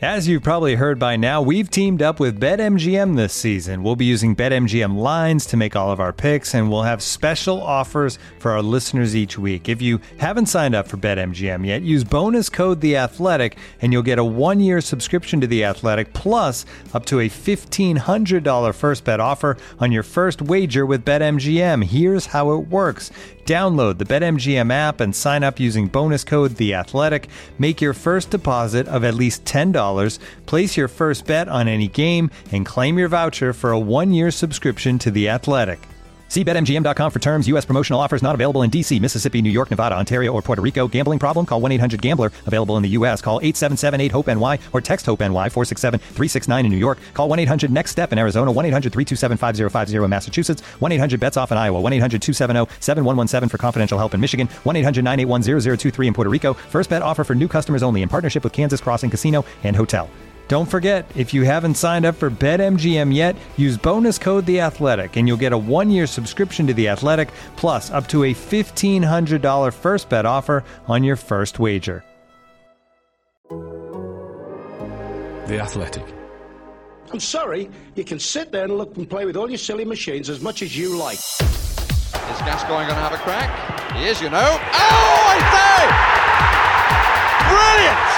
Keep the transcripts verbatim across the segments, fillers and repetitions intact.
As you've probably heard by now, we've teamed up with BetMGM this season. We'll be using BetMGM lines to make all of our picks, and we'll have special offers for our listeners each week. If you haven't signed up for BetMGM yet, use bonus code The Athletic, and you'll get a one-year subscription to The Athletic, plus up to a fifteen hundred dollars first bet offer on your first wager with BetMGM. Here's how it works. Download the BetMGM app and sign up using bonus code The Athletic. Make your first deposit of at least ten dollars. Place your first bet on any game and claim your voucher for a one-year subscription to The Athletic. See Bet M G M dot com for terms. U S promotional offers not available in D C, Mississippi, New York, Nevada, Ontario, or Puerto Rico. Gambling problem? Call one eight hundred gambler. Available in the U S. Call eight seven seven eight hope N Y or text HOPE-NY four six seven three six nine in New York. Call one eight hundred next step in Arizona. one eight hundred three two seven five zero five zero in Massachusetts. one eight hundred bets off in Iowa. one eight hundred two seven zero seven one one seven for confidential help in Michigan. one eight hundred nine eight one zero zero two three in Puerto Rico. First bet offer for new customers only in partnership with Kansas Crossing Casino and Hotel. Don't forget, if you haven't signed up for BetMGM yet, use bonus code The Athletic, and you'll get a one-year subscription to The Athletic, plus up to a fifteen hundred dollars first bet offer on your first wager. The Athletic. I'm sorry, you can sit there and look and play with all your silly machines as much as you like. Is Gascoigne going to have a crack? He is, you know. Oh, I say! Brilliant!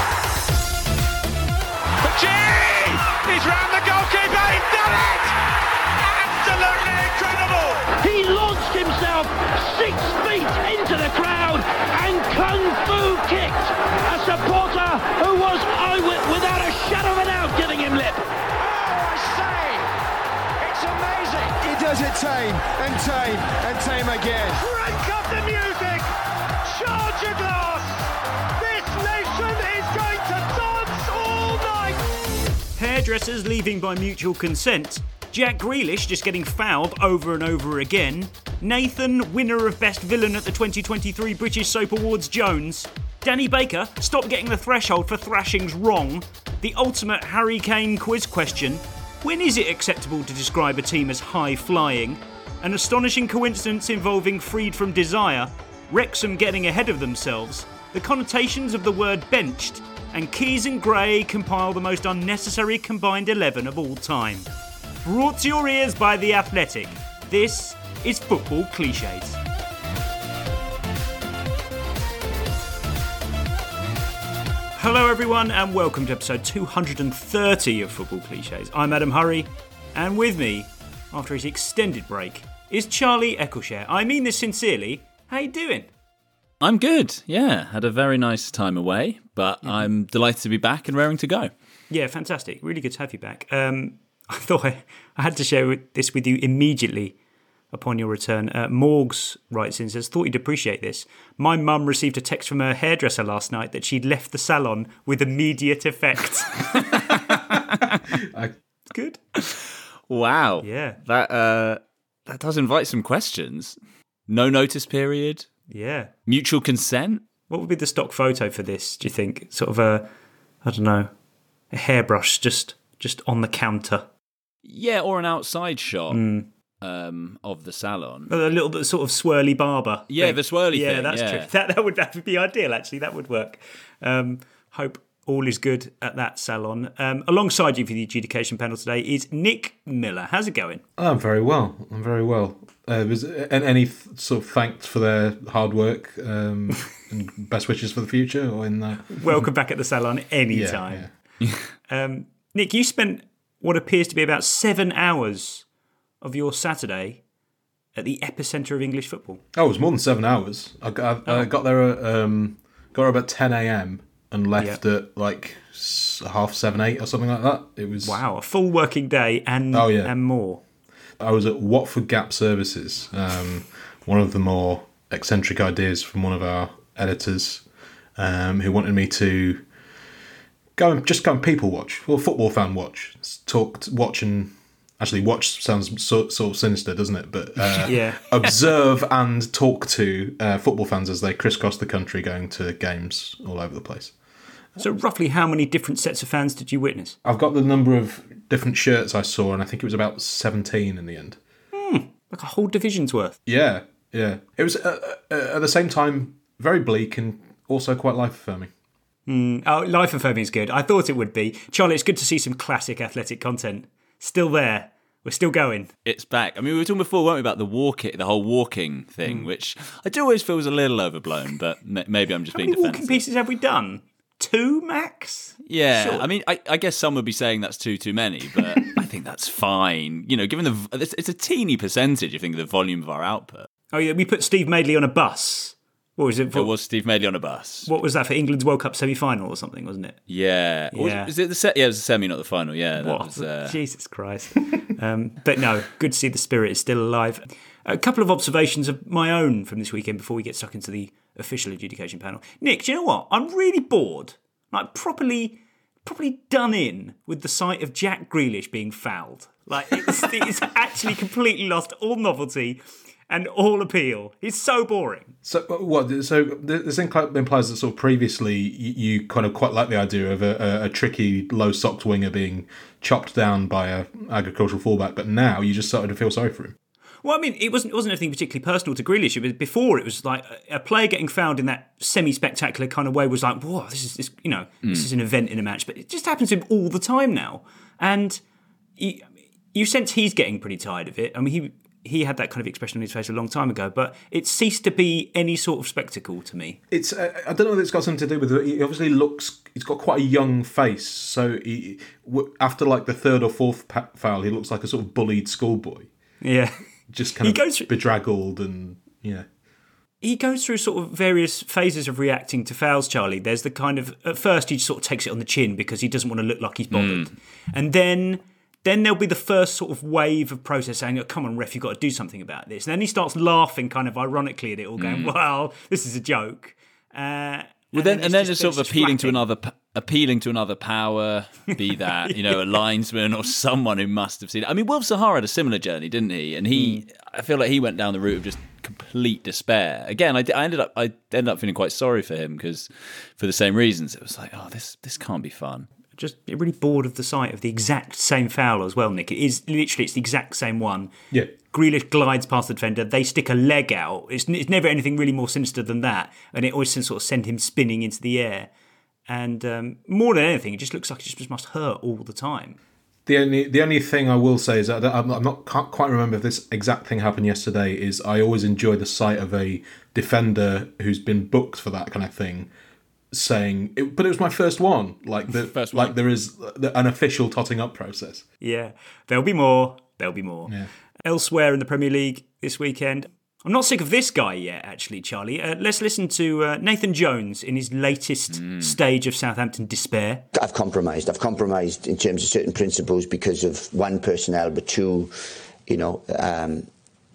He's round the goalkeeper, he's done it! Absolutely incredible! He launched himself six feet into the crowd and kung fu kicked a supporter who was, I w- without a shadow of a doubt, giving him lip. Oh, I say! It's amazing! He does it tame and tame and tame again. Crank up the music! Charge your glass! This nation is going to dance all night! Hairdressers leaving by mutual consent, Jack Grealish just getting fouled over and over again, Nathan, winner of Best Villain at the twenty twenty-three British Soap Awards Jones, Danny Baker, stop getting the threshold for thrashings wrong, the ultimate Harry Kane quiz question, when is it acceptable to describe a team as high-flying, an astonishing coincidence involving Freed from Desire, Wrexham getting ahead of themselves, the connotations of the word benched, and Keys and Gray compile the most unnecessary combined eleven of all time. Brought to your ears by The Athletic, this is Football Clichés. Hello everyone and welcome to episode two hundred thirty of Football Clichés. I'm Adam Hurrey, and with me, after his extended break, is Charlie Eccleshare. I mean this sincerely. How you doing? I'm good, yeah. Had a very nice time away, but mm-hmm. I'm delighted to be back and raring to go. Yeah, fantastic. Really good to have you back. Um, I thought I, I had to share this with you immediately upon your return. Uh, Morgs writes in and says, thought you'd appreciate this. My mum received a text from her hairdresser last night that she'd left the salon with immediate effect. I... Good. Wow. Yeah. That, uh, that does invite some questions. No notice period. Yeah. Mutual consent? What would be the stock photo for this, do you think? Sort of a, I don't know, a hairbrush just just on the counter. Yeah, or an outside shot mm. um, of the salon. A little bit sort of swirly barber. Yeah, thing. the swirly yeah, thing. That's yeah, true. That, that, would, that would be ideal, actually. That would work. Um, hope all is good at that salon. Um, alongside you for the adjudication panel today is Nick Miller. How's it going? I'm very well. I'm very well. Uh, was and any th- sort of thanks for their hard work um, and best wishes for the future, or in that. Welcome back at the salon anytime. Yeah, yeah. um, Nick, you spent what appears to be about seven hours of your Saturday at the epicentre of English football. Oh, it was more than seven hours. I got, I, oh. I got there at um, got there about ten a.m. and left yep. at like half seven, eight or something like that. It was wow, a full working day and oh, yeah. and more. I was at Watford Gap Services, um, one of the more eccentric ideas from one of our editors, um, who wanted me to go and just go and people watch, or football fan watch, talk, watch and actually watch sounds so, sort of sinister, doesn't it? But uh, yeah. observe and talk to uh, football fans as they crisscross the country, going to games all over the place. So roughly how many different sets of fans did you witness? I've got the number of different shirts I saw, and I think it was about seventeen in the end. Hmm, like a whole division's worth. Yeah, yeah. It was, uh, uh, at the same time, very bleak and also quite life-affirming. Mm. Oh, Life of Foaming is good. I thought it would be. Charlie, it's good to see some classic athletic content. Still there. We're still going. It's back. I mean, we were talking before, weren't we, about the walking, the whole walking thing, mm. which I do always feel was a little overblown, but maybe I'm just How being many defensive. walking pieces have we done? Two max? Yeah, sure. I mean, I, I guess some would be saying that's too, too many, but I think that's fine. You know, given the, it's, it's a teeny percentage, I think, of the volume of our output. Oh, yeah, we put Steve Madeley on a bus. What was it for? It was Steve Madeley on a bus. What was that, for England's World Cup semi-final or something, wasn't it? Yeah. yeah. Was, was it the se- yeah, it was the semi, not the final. Yeah. That what? was, uh... Jesus Christ. um, but no, good to see the spirit is still alive. A couple of observations of my own from this weekend before we get stuck into the official adjudication panel. Nick, do you know what? I'm really bored. Like, properly, properly done in with the sight of Jack Grealish being fouled. Like, it's, it's actually completely lost all novelty and all appeal. It's so boring. So what? So this implies that sort of previously you, you kind of quite like the idea of a, a, a tricky low socked winger being chopped down by a agricultural fullback, but now you just started to feel sorry for him. Well, I mean, it wasn't it wasn't anything particularly personal to Grealish. It was before. It was like a player getting fouled in that semi-spectacular kind of way was like, whoa, this is this, you know, mm. this is an event in a match. But it just happens to him all the time now, and you, you sense he's getting pretty tired of it. I mean, he. He had that kind of expression on his face a long time ago, but it ceased to be any sort of spectacle to me. It's uh, I don't know if it's got something to do with it. He obviously looks, he's got quite a young face. So he, after like the third or fourth foul, he looks like a sort of bullied schoolboy. Yeah. Just kind he of goes through, bedraggled and, yeah. He goes through sort of various phases of reacting to fouls, Charlie. There's the kind of, at first he sort of takes it on the chin because he doesn't want to look like he's bothered. Mm. And then... Then there'll be the first sort of wave of protest saying, oh, come on, ref, you've got to do something about this. And then he starts laughing kind of ironically at it all, going, mm. well, this is a joke. Uh, well, then, and then it's sort of appealing to another appealing to another power, be that, you know, a linesman or someone who must have seen it. I mean, Wilf Zaha had a similar journey, didn't he? And he, mm. I feel like he went down the route of just complete despair. Again, I, I ended up I ended up feeling quite sorry for him because for the same reasons. It was like, oh, this this can't be fun. Just really bored of the sight of the exact same foul as well, Nick. It is literally, it's the exact same one. Yeah. Grealish glides past the defender. They stick a leg out. It's, it's never anything really more sinister than that. And it always sort of send him spinning into the air. And um, more than anything, it just looks like it just must hurt all the time. The only the only thing I will say is that I'm, I'm not can't quite remember if this exact thing happened yesterday. Is I always enjoy the sight of a defender who's been booked for that kind of thing, saying, it, "But it was my first one." Like the first one. Like there is an official totting up process. Yeah, there'll be more. There'll be more. Yeah. Elsewhere in the Premier League this weekend, I'm not sick of this guy yet, actually, Charlie. Uh, let's listen to uh, Nathan Jones in his latest mm. stage of Southampton despair. I've compromised. I've compromised in terms of certain principles because of one, personnel, but two, you know. Um,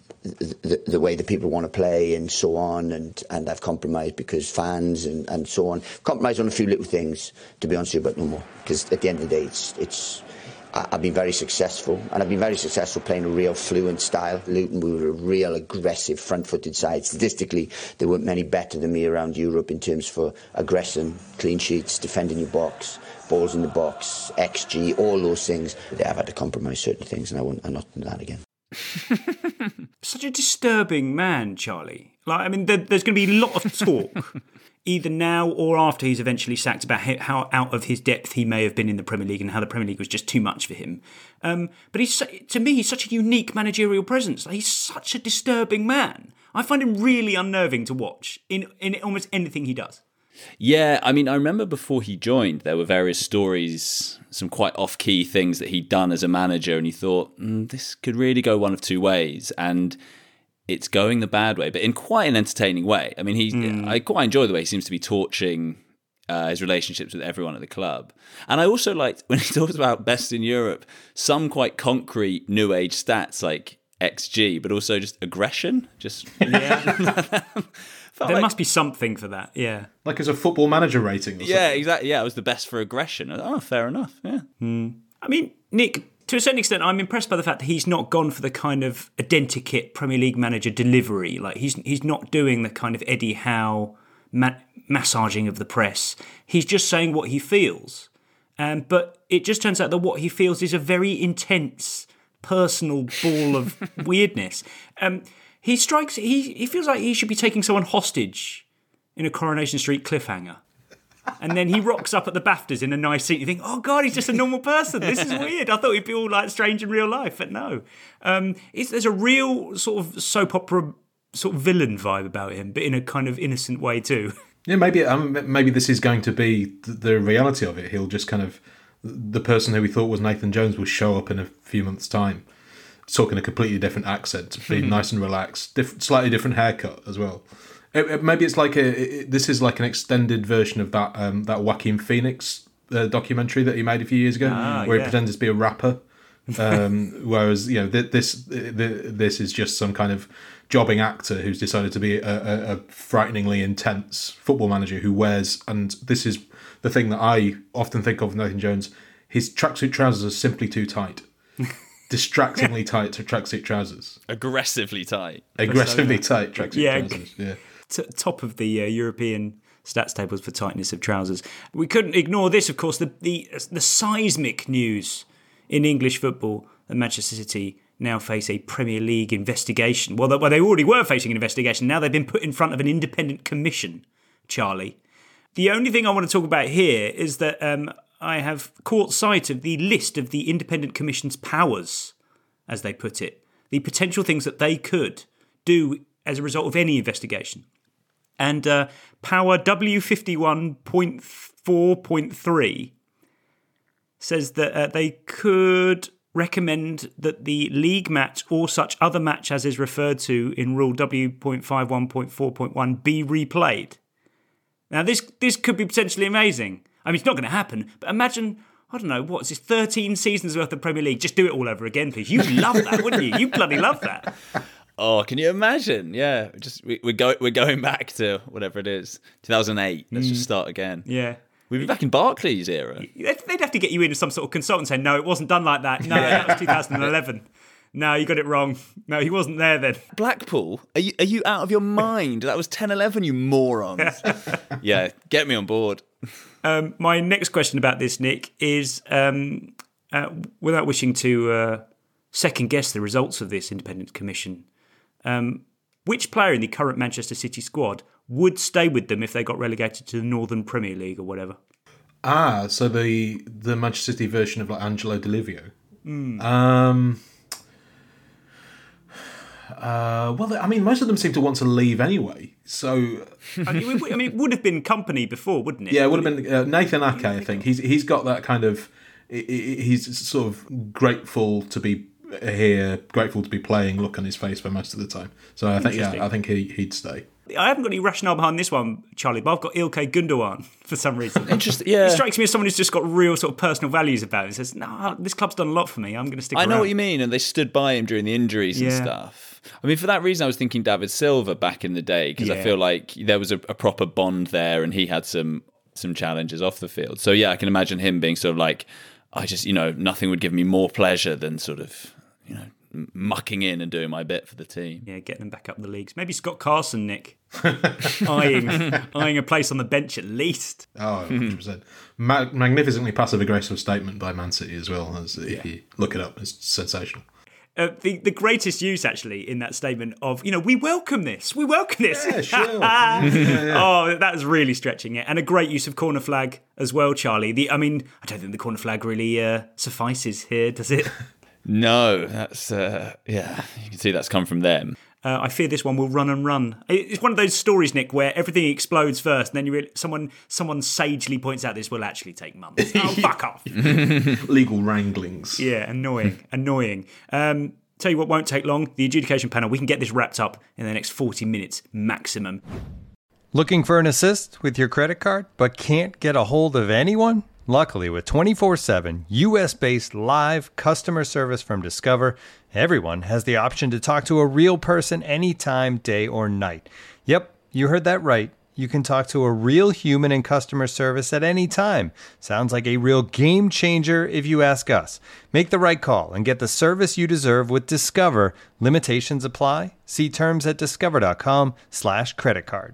The, the way the people want to play and so on, and, and I've compromised because fans and, and so on. Compromised on a few little things, to be honest with you, but no more. Because at the end of the day, it's it's I've been very successful, and I've been very successful playing a real fluent style. Luton, we were a real aggressive front-footed side. Statistically, there weren't many better than me around Europe in terms for aggression, clean sheets, defending your box, balls in the box, X G, all those things. Yeah, I've had to compromise certain things, and I won't, I'm not doing that again. Such a disturbing man, Charlie. Like, I mean, there, there's going to be a lot of talk, either now or after he's eventually sacked, about how out of his depth he may have been in the Premier League and how the Premier League was just too much for him. Um, but he's, to me, he's such a unique managerial presence. Like, he's such a disturbing man. I find him really unnerving to watch in, in almost anything he does. Yeah, I mean, I remember before he joined, there were various stories, some quite off-key things that he'd done as a manager, and he thought, mm, this could really go one of two ways, and it's going the bad way, but in quite an entertaining way. I mean, he, mm. I quite enjoy the way he seems to be torching uh, his relationships with everyone at the club. And I also liked, when he talks about best in Europe, some quite concrete new age stats like X G, but also just aggression. Just yeah. There like, must be something for that, yeah. Like as a football manager rating or yeah, something. Exactly. Yeah, it was the best for aggression. Oh, fair enough, yeah. Mm. I mean, Nick, to a certain extent, I'm impressed by the fact that he's not gone for the kind of identikit Premier League manager delivery. Like, he's he's not doing the kind of Eddie Howe ma- massaging of the press. He's just saying what he feels. Um, but it just turns out that what he feels is a very intense, personal ball of weirdness. Um He strikes. He he feels like he should be taking someone hostage in a Coronation Street cliffhanger. And then he rocks up at the BAFTAs in a nice suit. You think, oh, God, he's just a normal person. This is weird. I thought he'd be all like strange in real life, but no. Um, it's, there's a real sort of soap opera sort of villain vibe about him, but in a kind of innocent way too. Yeah, maybe um, maybe this is going to be the reality of it. He'll just kind of, the person who we thought was Nathan Jones will show up in a few months' time, talking a completely different accent, being nice and relaxed, diff- slightly different haircut as well. It, it, maybe it's like a. It, this is like an extended version of that um, that Joaquin Phoenix uh, documentary that he made a few years ago, ah, where yeah. he pretended to be a rapper. Um, whereas you know th- this th- this is just some kind of jobbing actor who's decided to be a, a, a frighteningly intense football manager who wears, and this is the thing that I often think of with Nathan Jones, his tracksuit trousers are simply too tight. Distractingly tight to tracksuit trousers. Aggressively tight. Aggressively tight tracksuit yeah. trousers. Yeah. T- top of the uh, European stats tables for tightness of trousers. We couldn't ignore this, of course, the, the the seismic news in English football that Manchester City now face a Premier League investigation. Well, they, well, they already were facing an investigation. Now they've been put in front of an independent commission, Charlie. The only thing I want to talk about here is that um, I have caught sight of the list of the independent commission's powers, as they put it. The potential things that they could do as a result of any investigation. And uh, Power W fifty-one point four point three says that uh, they could recommend that the league match or such other match as is referred to in Rule W fifty-one point four point one be replayed. Now, this this could be potentially amazing. I mean, it's not going to happen, but imagine, I don't know, what's this, thirteen seasons worth of Premier League? Just do it all over again, please. You'd love that, wouldn't you? You'd bloody love that. Oh, can you imagine? Yeah, just we, we're going we're going back to whatever it is, two thousand eight. Let's mm. just start again. Yeah. We'd be back in Barclays era. They'd have to get you in as some sort of consultant saying, no, it wasn't done like that. No, that was two thousand eleven. No, you got it wrong. No, he wasn't there then. Blackpool? Are you, are you out of your mind? That was ten eleven, you morons. Yeah, get me on board. Um, my next question about this, Nick, is um, uh, without wishing to uh, second guess the results of this independent commission, um, which player in the current Manchester City squad would stay with them if they got relegated to the Northern Premier League or whatever? Ah, so the the Manchester City version of like Angelo Di Livio. Mm. Um, uh, well, I mean, most of them seem to want to leave anyway. So, I mean, it would have been Company before, wouldn't it? Yeah, it would have been uh, Nathan Ake. I think he's he's got that kind of. He's sort of grateful to be here, grateful to be playing look on his face for most of the time. So I think yeah, I think he he'd stay. I haven't got any rationale behind this one, Charlie, but I've got Ilkay Gundogan for some reason. Interesting, yeah. He strikes me as someone who's just got real sort of personal values about it. He says, no, nah, this club's done a lot for me. I'm going to stick I around. know what you mean, and they stood by him during the injuries yeah. and stuff. I mean, for that reason, I was thinking David Silva back in the day, because yeah. I feel like there was a, a proper bond there, and he had some some challenges off the field. So yeah, I can imagine him being sort of like, I just, you know, nothing would give me more pleasure than sort of, you know, mucking in and doing my bit for the team. Yeah, getting them back up the leagues. Maybe Scott Carson, Nick. eyeing, eyeing a place on the bench at least. Oh, one hundred percent. Ma- magnificently passive-aggressive statement by Man City as well. As if yeah. you look it up, it's sensational. Uh, the, the greatest use, actually, in that statement of, you know, we welcome this. We welcome this. Yeah, sure. yeah, yeah. Oh, that was really stretching it. And a great use of corner flag as well, Charlie. The, I mean, I don't think the corner flag really uh, suffices here, does it? No, that's, uh, yeah, you can see that's come from them. Uh, I fear this one will run and run. It's one of those stories, Nick, where everything explodes first, and then you really, someone someone sagely points out this will actually take months. Oh, fuck off. Legal wranglings. Yeah, annoying, annoying. Um, tell you what won't take long, the adjudication panel, we can get this wrapped up in the next forty minutes maximum. Looking for an assist with your credit card, but can't get a hold of anyone? Luckily, with twenty-four seven U S-based live customer service from Discover, everyone has the option to talk to a real person anytime, day or night. Yep, you heard that right. You can talk to a real human in customer service at any time. Sounds like a real game changer if you ask us. Make the right call and get the service you deserve with Discover. Limitations apply. See terms at discover.com slash credit card.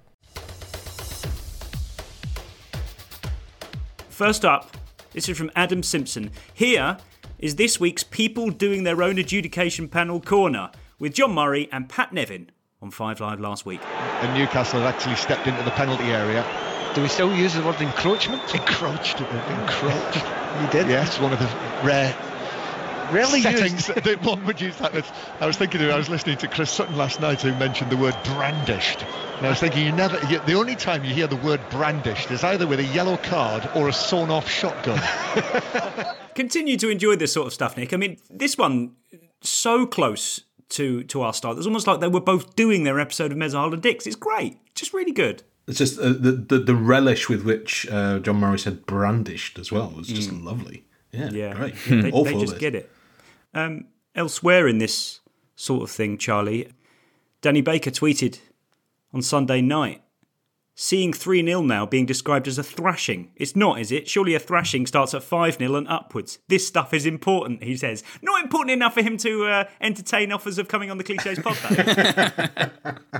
First up, this is from Adam Simpson. Here is this week's People Doing Their Own Adjudication Panel Corner with John Murray and Pat Nevin on Five Live last week. And Newcastle had actually stepped into the penalty area Do we still use the word encroachment? Encroached. Encroached. You did? Yes, one of the rare Rarely settings that one would use that. I was thinking, I was listening to Chris Sutton last night who mentioned the word brandished. And I was thinking, you never, you, the only time you hear the word brandished is either with a yellow card or a sawn-off shotgun. Continue to enjoy this sort of stuff, Nick. I mean, this one, so close to, to our style. It's almost like they were both doing their episode of Mezza and Dix. It's great. Just really good. It's just uh, the, the the relish with which uh, John Murray said brandished as well was just mm. lovely. Yeah, yeah. great. They, they just get it. Um, elsewhere in this sort of thing, Charlie, Danny Baker tweeted on Sunday night, seeing three nil now being described as a thrashing. It's not, is it? Surely a thrashing starts at five nil and upwards. This stuff is important, he says. Not important enough for him to uh, entertain offers of coming on the Clichés podcast.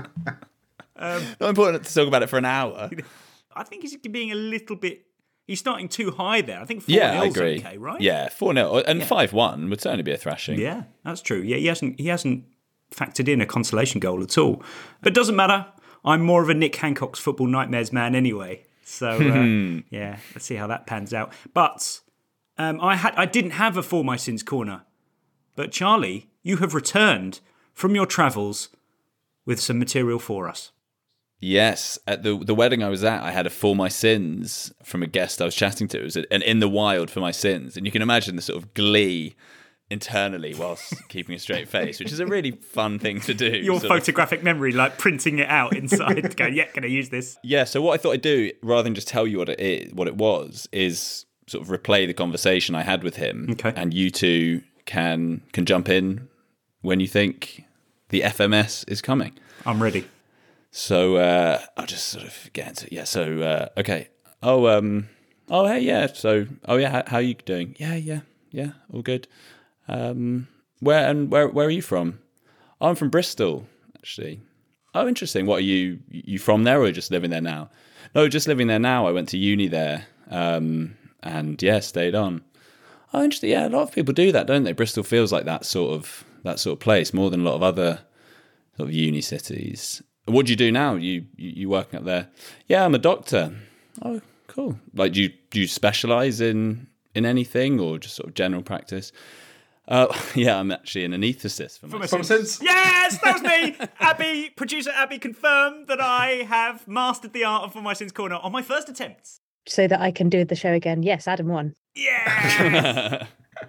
um, Not important to talk about it for an hour. I think he's being a little bit... He's starting too high there. I think four yeah, nil's I agree. okay, right? Yeah, four nil and yeah. five one would certainly be a thrashing. Yeah, that's true. Yeah, he hasn't he hasn't factored in a consolation goal at all. But it doesn't matter. I'm more of a Nick Hancock's Football Nightmares man anyway. So uh, yeah, let's see how that pans out. But um, I had I didn't have a For My Sins corner. But Charlie, you have returned from your travels with some material for us. Yes, at the the wedding I was at, I had a For My Sins from a guest I was chatting to. It was an In the Wild For My Sins. And you can imagine the sort of glee internally whilst keeping a straight face, which is a really fun thing to do. Your photographic of. memory, like printing it out inside to go, yeah, can I use this? Yeah, so what I thought I'd do, rather than just tell you what it is, what it was, is sort of replay the conversation I had with him. Okay. And you two can can jump in when you think the F M S is coming. I'm ready. So uh, I'll just sort of get into it. Yeah, so, uh, okay. Oh, um, oh, hey, yeah. So, oh, yeah, how, how are you doing? Yeah, yeah, yeah, all good. Um, where and where where are you from? Oh, I'm from Bristol, actually. Oh, interesting. What, are you you from there or just living there now? No, just living there now. I went to uni there um, and, yeah, stayed on. Oh, interesting. Yeah, a lot of people do that, don't they? Bristol feels like that sort of that sort of place more than a lot of other sort of uni cities. What do you do now? You, you you working up there? Yeah, I'm a doctor. Oh, cool. Like, do you do you specialise in in anything or just sort of general practice? Uh, yeah, I'm actually an anaesthetist. For, for my sins. sins. Yes, that was me. Abby, producer Abby, confirmed that I have mastered the art of For My Sins Corner on my first attempt. So that I can do the show again. Yes, Adam won. Yeah.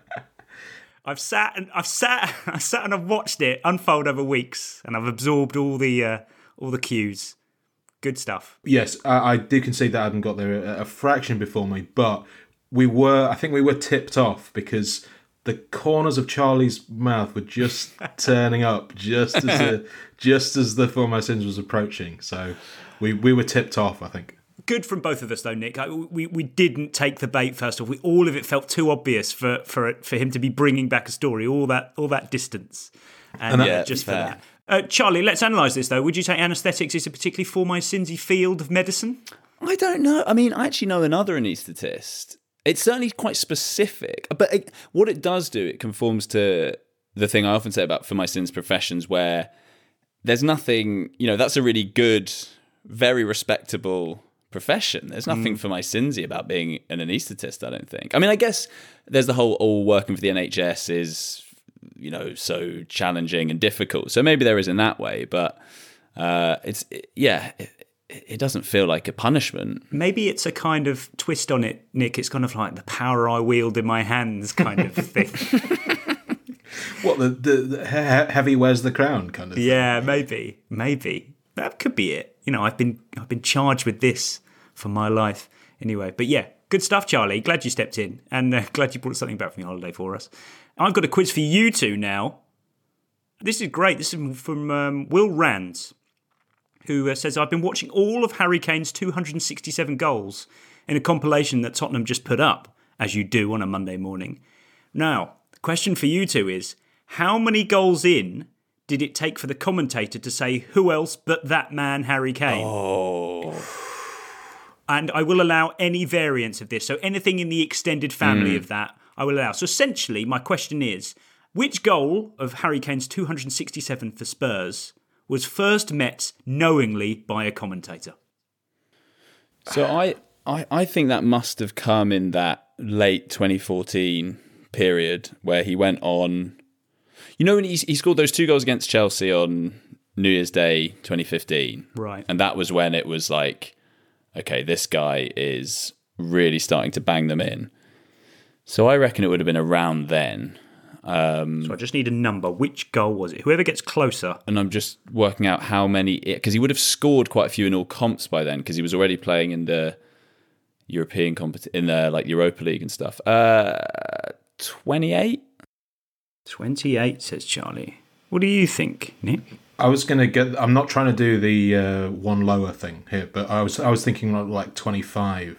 I've sat and I've sat, I've sat and I've watched it unfold over weeks, and I've absorbed all the. Uh, All the cues. Good stuff. Yes, I, I do concede that Adam got there a, a fraction before me, but we were, I think we were tipped off because the corners of Charlie's mouth were just turning up just as the, just as the For My Sins was approaching. So we, we were tipped off, I think. Good from both of us, though, Nick. We we didn't take the bait first off. We, all of it felt too obvious for for for him to be bringing back a story all that all that distance, and, and that, yeah, just for fair. that. Uh, Charlie, let's analyse this, though. Would you say anaesthetics is a particularly For My Sinsy field of medicine? I don't know. I mean, I actually know another anaesthetist. It's certainly quite specific. But it, what it does do, it conforms to the thing I often say about For My Sins professions, where there's nothing, you know, that's a really good, very respectable profession. There's nothing mm. For My Sinsy about being an anaesthetist, I don't think. I mean, I guess there's the whole, all working for the N H S is... you know, so challenging and difficult. So maybe there is in that way, but uh, it's, it, yeah, it, it doesn't feel like a punishment. Maybe it's a kind of twist on it, Nick. It's kind of like the power I wield in my hands kind of thing. What, the, the, the heavy wears the crown kind of thing? Yeah, maybe, maybe. That could be it. You know, I've been I've been charged with this for my life anyway. But yeah, good stuff, Charlie. Glad you stepped in, and uh, glad you brought something back from your holiday for us. I've got a quiz for you two now. This is great. This is from um, Will Rands, who uh, says, I've been watching all of Harry Kane's two hundred sixty-seven goals in a compilation that Tottenham just put up, as you do on a Monday morning. Now, the question for you two is, how many goals in did it take for the commentator to say, who else but that man, Harry Kane? Oh. And I will allow any variance of this. So anything in the extended family mm. of that, I will allow. So essentially, my question is, which goal of Harry Kane's two hundred sixty-seven for Spurs was first met knowingly by a commentator? So I, I, I think that must have come in that late twenty fourteen period where he went on. You know, when he, he scored those two goals against Chelsea on New Year's Day twenty fifteen. Right. And that was when it was like, okay, this guy is really starting to bang them in. So I reckon it would have been around then. Um, so I just need a number. Which goal was it? Whoever gets closer. And I'm just working out how many, because he would have scored quite a few in all comps by then, because he was already playing in the European competition, in the like Europa League and stuff. Uh, twenty-eight? twenty-eight, says Charlie. What do you think, Nick? I was going to get, I'm not trying to do the uh, one lower thing here, but I was I was thinking like, like twenty-five.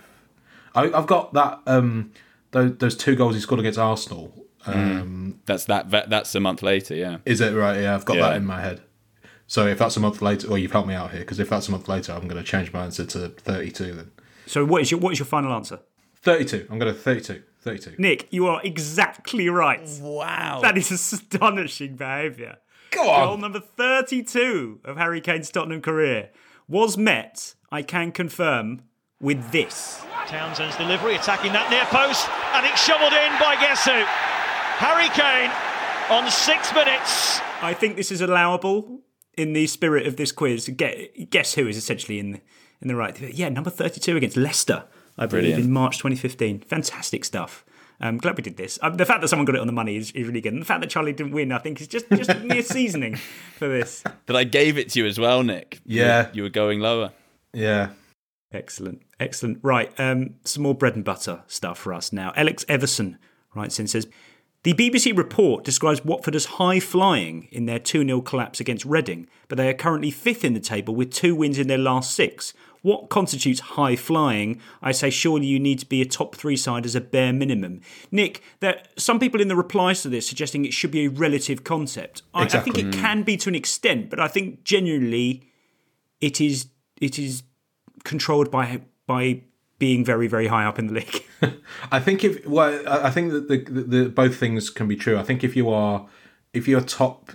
I, I've got that, um, those, those two goals he scored against Arsenal. Um, mm. That's that. That's a month later, yeah. Is it right? Yeah, I've got yeah. that in my head. So if that's a month later, well, you've helped me out here, because if that's a month later, I'm going to change my answer to thirty-two then. So what is your what is your final answer? thirty-two. I'm going to thirty-two. thirty-two. Nick, you are exactly right. Wow. That is astonishing behaviour. Go on. Goal number thirty-two of Harry Kane's Tottenham career was met, I can confirm, with this. Townsend's delivery, attacking that near post, and it's shoveled in by guess who? Harry Kane on six minutes. I think this is allowable in the spirit of this quiz. Guess who is essentially in the, in the right. Yeah, number thirty-two against Leicester, I believe, Brilliant. in March twenty fifteen. Fantastic stuff. I'm glad we did this. Um, the fact that someone got it on the money is, is really good. And the fact that Charlie didn't win, I think, is just, just mere seasoning for this. But I gave it to you as well, Nick. Yeah. You, you were going lower. Yeah. Excellent. Excellent. Right. Um, some more bread and butter stuff for us now. Alex Everson writes in, says, the B B C report describes Watford as high-flying in their two nil collapse against Reading, but they are currently fifth in the table with two wins in their last six. What constitutes high-flying? I say surely you need to be a top three side as a bare minimum. Nick, there some people in the replies to this suggesting it should be a relative concept. I, exactly. I think it can be to an extent, but I think genuinely it is it is controlled by by being very, very high up in the league. I think if well, I think that the, the, the both things can be true. I think if you are if you're top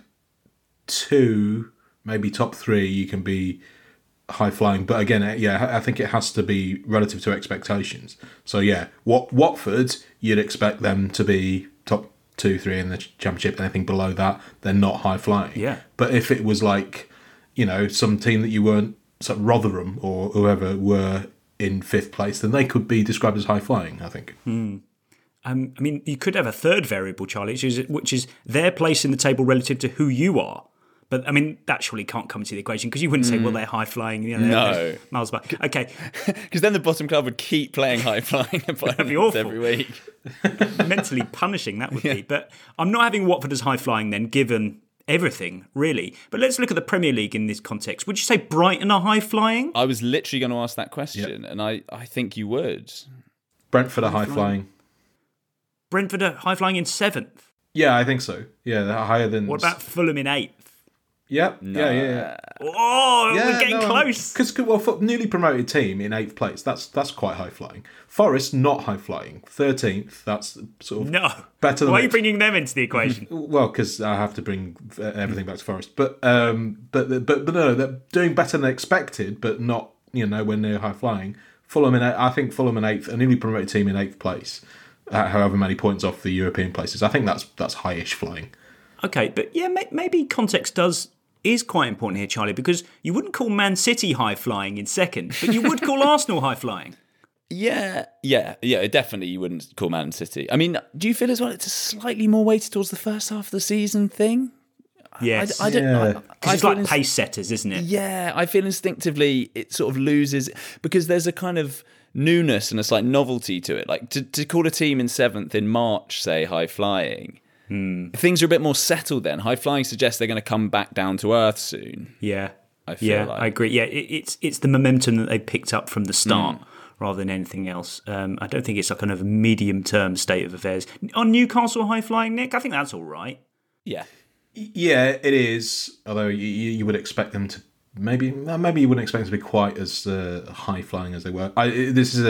two, maybe top three, you can be high flying. But again, yeah, I think it has to be relative to expectations. So yeah, what Watford, you'd expect them to be top two, three in the Championship. Anything below that, they're not high flying. Yeah. But if it was like, you know, some team that you weren't, so Rotherham or whoever were in fifth place, then they could be described as high flying, I think. Hmm. Um, I mean, you could have a third variable, Charlie, which is, which is their place in the table relative to who you are. But I mean, that surely can't come into the equation because you wouldn't say, well, they're high flying. You know, no. They're miles back. Okay. Because then the bottom club would keep playing high flying opponents every week. Mentally punishing, that would yeah. be. But I'm not having Watford as high flying then, given everything, really. But let's look at the Premier League in this context. Would you say Brighton are high flying? I was literally going to ask that question, yep. and I, I think you would. Brentford are high flying. Brentford are high flying in seventh? Yeah, I think so. Yeah, they're higher than. What about Fulham in eighth? Yep. No. Yeah, yeah, yeah. Oh, yeah, we're getting no, close. Because well, for newly promoted team in eighth place, that's that's quite high flying. Forest not high flying, thirteenth. That's sort of no better. Than Why are you bringing them into the equation? Well, because I have to bring everything back to Forest, but um, but but but no, they're doing better than expected, but not you know when they're high flying. Fulham in I think Fulham in eighth, a newly promoted team in eighth place, uh, however many points off the European places. I think that's that's highish flying. Okay, but yeah, maybe context does. Is quite important here, Charlie, because you wouldn't call Man City high flying in second, but you would call Arsenal high flying. Yeah, yeah, yeah. Definitely, you wouldn't call Man City. I mean, do you feel as well it's a slightly more weighted towards the first half of the season thing? Yes, I, I don't. Yeah. Because it's like inst- pace setters, isn't it? Yeah, I feel instinctively it sort of loses because there's a kind of newness and a slight novelty to it. Like to to call a team in seventh in March, say high flying. Hmm. Things are a bit more settled then. High flying suggests they're going to come back down to earth soon. Yeah, I feel yeah, like. I agree. Yeah, it, it's it's the momentum that they picked up from the start mm. rather than anything else. Um, I don't think it's a kind of a medium term state of affairs. On Newcastle high flying, Nick, I think that's all right. Yeah, yeah, it is. Although you, you would expect them to maybe maybe you wouldn't expect them to be quite as uh, high flying as they were. I, this is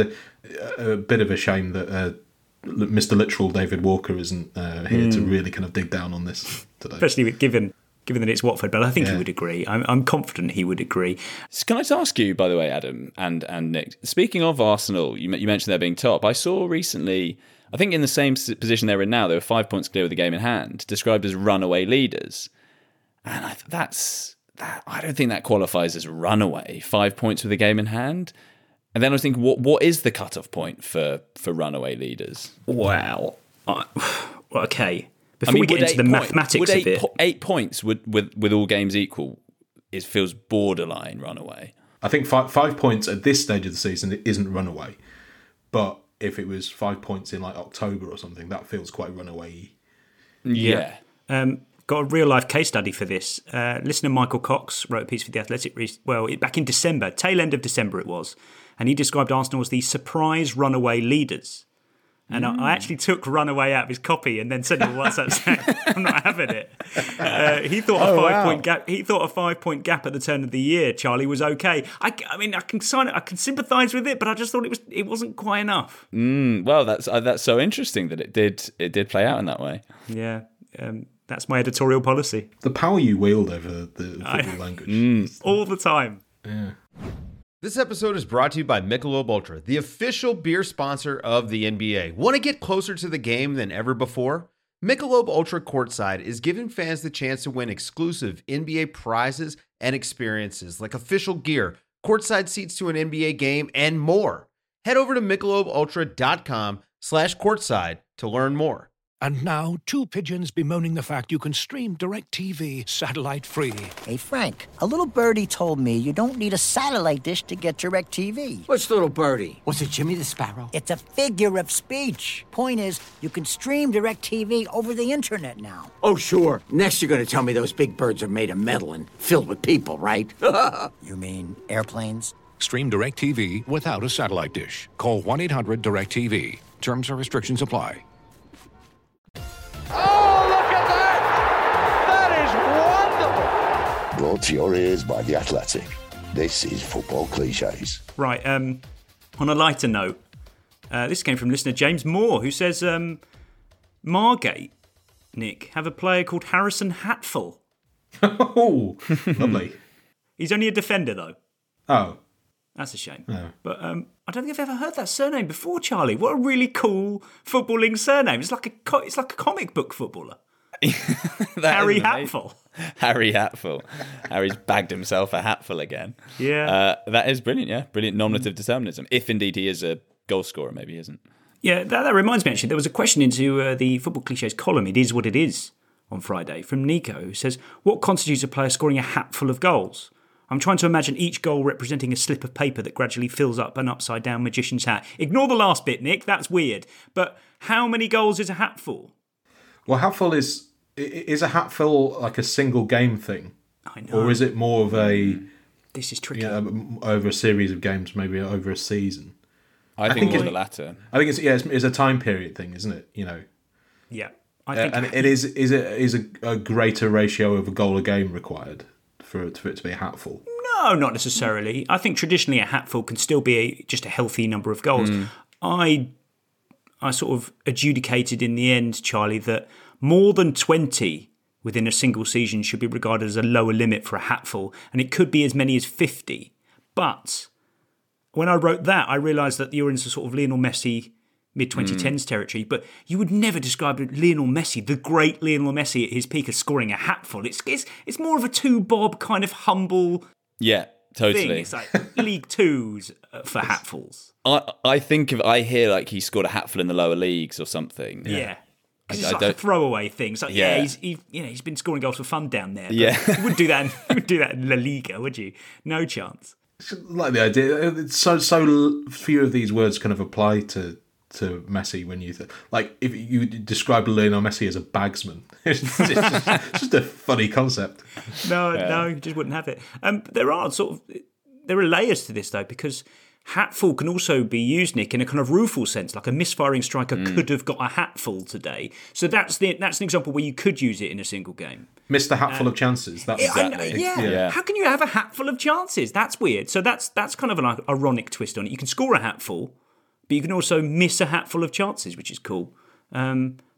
a a bit of a shame that. Uh, Mister Literal David Walker isn't uh, here mm. to really kind of dig down on this today. Especially given given that it's Watford, but I think Yeah. he would agree. I'm, I'm confident he would agree. Can I just ask you, by the way, Adam and, and Nick, speaking of Arsenal, you, you mentioned they're being top. I saw recently, I think in the same position they're in now, they were five points clear with the game in hand, described as runaway leaders. And I, that's, that, I don't think that qualifies as runaway, five points with the game in hand. And then I was thinking, what what is the cut-off point for, for runaway leaders? Wow. Uh, okay. Before I mean, we get would into the eight point- mathematics would eight, of it, po- eight points with, with, with all games equal is feels borderline runaway. I think five, five points at this stage of the season it isn't runaway, but if it was five points in like October or something, that feels quite runaway. Yeah. Um, got a real life case study for this. Uh, listener Michael Cox wrote a piece for The Athletic, re- well, it, back in December, tail end of December it was, and he described Arsenal as the surprise runaway leaders. And mm. I, I actually took runaway out of his copy and then sent him a WhatsApp saying, I'm not having it. Uh, he thought a Oh, five wow. point gap. He thought a five point gap at the turn of the year, Charlie, was okay. I, I mean, I can sign it. I can sympathise with it, but I just thought it was it wasn't quite enough. Mm, well, that's uh, that's so interesting that it did it did play out in that way. Yeah, um, that's my editorial policy. The power you wield over the football I- language. Mm. All the time. Yeah. This episode is brought to you by Michelob Ultra, the official beer sponsor of the N B A. Want to get closer to the game than ever before? Michelob Ultra Courtside is giving fans the chance to win exclusive N B A prizes and experiences like official gear, courtside seats to an N B A game, and more. Head over to michelobultra.com slash courtside to learn more. And now, two pigeons bemoaning the fact you can stream DirecTV satellite-free. Hey, Frank, a little birdie told me you don't need a satellite dish to get DirecTV. What's little birdie? Was it Jimmy the Sparrow? It's a figure of speech. Point is, you can stream DirecTV over the internet now. Oh, sure. Next you're going to tell me those big birds are made of metal and filled with people, right? You mean airplanes? Stream DirecTV without a satellite dish. Call one eight hundred direct T V. Terms and restrictions apply. Oh, look at that! That is wonderful! Brought to your ears by The Athletic. This is Football Cliches. Right, um, on a lighter note, uh, this came from listener James Moore, who says, um, Margate, Nick, have a player called Harrison Hatfull. Oh, lovely. He's only a defender, though. Oh. That's a shame. Oh. But um, I don't think I've ever heard that surname before, Charlie. What a really cool footballing surname. It's like a co- it's like a comic book footballer. Harry Hatfull. Harry Hatfull. Harry's bagged himself a hatful again. Yeah. Uh, that is brilliant, yeah. Brilliant nominative determinism. If indeed he is a goal scorer, maybe he isn't. Yeah, that, that reminds me, actually, there was a question into uh, the Football Cliches column, It Is What It Is, on Friday, from Nico, who says, what constitutes a player scoring a hatful of goals? I'm trying to imagine each goal representing a slip of paper that gradually fills up an upside-down magician's hat. Ignore the last bit, Nick, that's weird. But how many goals is a hatful? Well, hatful is is a hatful like a single game thing, I know. or is it more of a? This is tricky. You know, over a series of games, maybe over a season. I, I think, think it's the latter. I think it's yeah, it's, it's a time period thing, isn't it? You know. Yeah, I think, uh, and it is is it is a, a greater ratio of a goal a game required for it, for it to be a hatful. No, not necessarily. I think traditionally a hatful can still be a, just a healthy number of goals. Mm. I I sort of adjudicated in the end, Charlie, that more than twenty within a single season should be regarded as a lower limit for a hatful, and it could be as many as fifty. But when I wrote that, I realised that you're in sort of Lionel Messi mid twenty tens mm. territory, but you would never describe Lionel Messi, the great Lionel Messi at his peak, as scoring a hatful. It's it's, it's more of a two-bob kind of humble yeah, totally. thing. It's like League Twos for hatfuls. I I think of I hear like he scored a hatful in the lower leagues or something. Yeah. Because it's I, like I a throwaway thing. It's like, yeah, yeah he's he, you know he's been scoring goals for fun down there. But yeah, you wouldn't do that. In, you wouldn't do that in La Liga, would you? No chance. Like the idea, it's so so few of these words kind of apply to to Messi when you th- like if you describe Lionel Messi as a bagsman. It's just, it's just, it's just a funny concept. No, yeah. no, you just wouldn't have it. Um, but there are sort of there are layers to this though, because hatful can also be used, Nick, in a kind of rueful sense, like a misfiring striker mm. could have got a hatful today. So that's the that's an example where you could use it in a single game. Missed a hatful uh, of chances. That's exactly. I, yeah. yeah. How can you have a hatful of chances? That's weird. So that's that's kind of an ironic twist on it. You can score a hatful, but you can also miss a hatful of chances, which is cool. Um,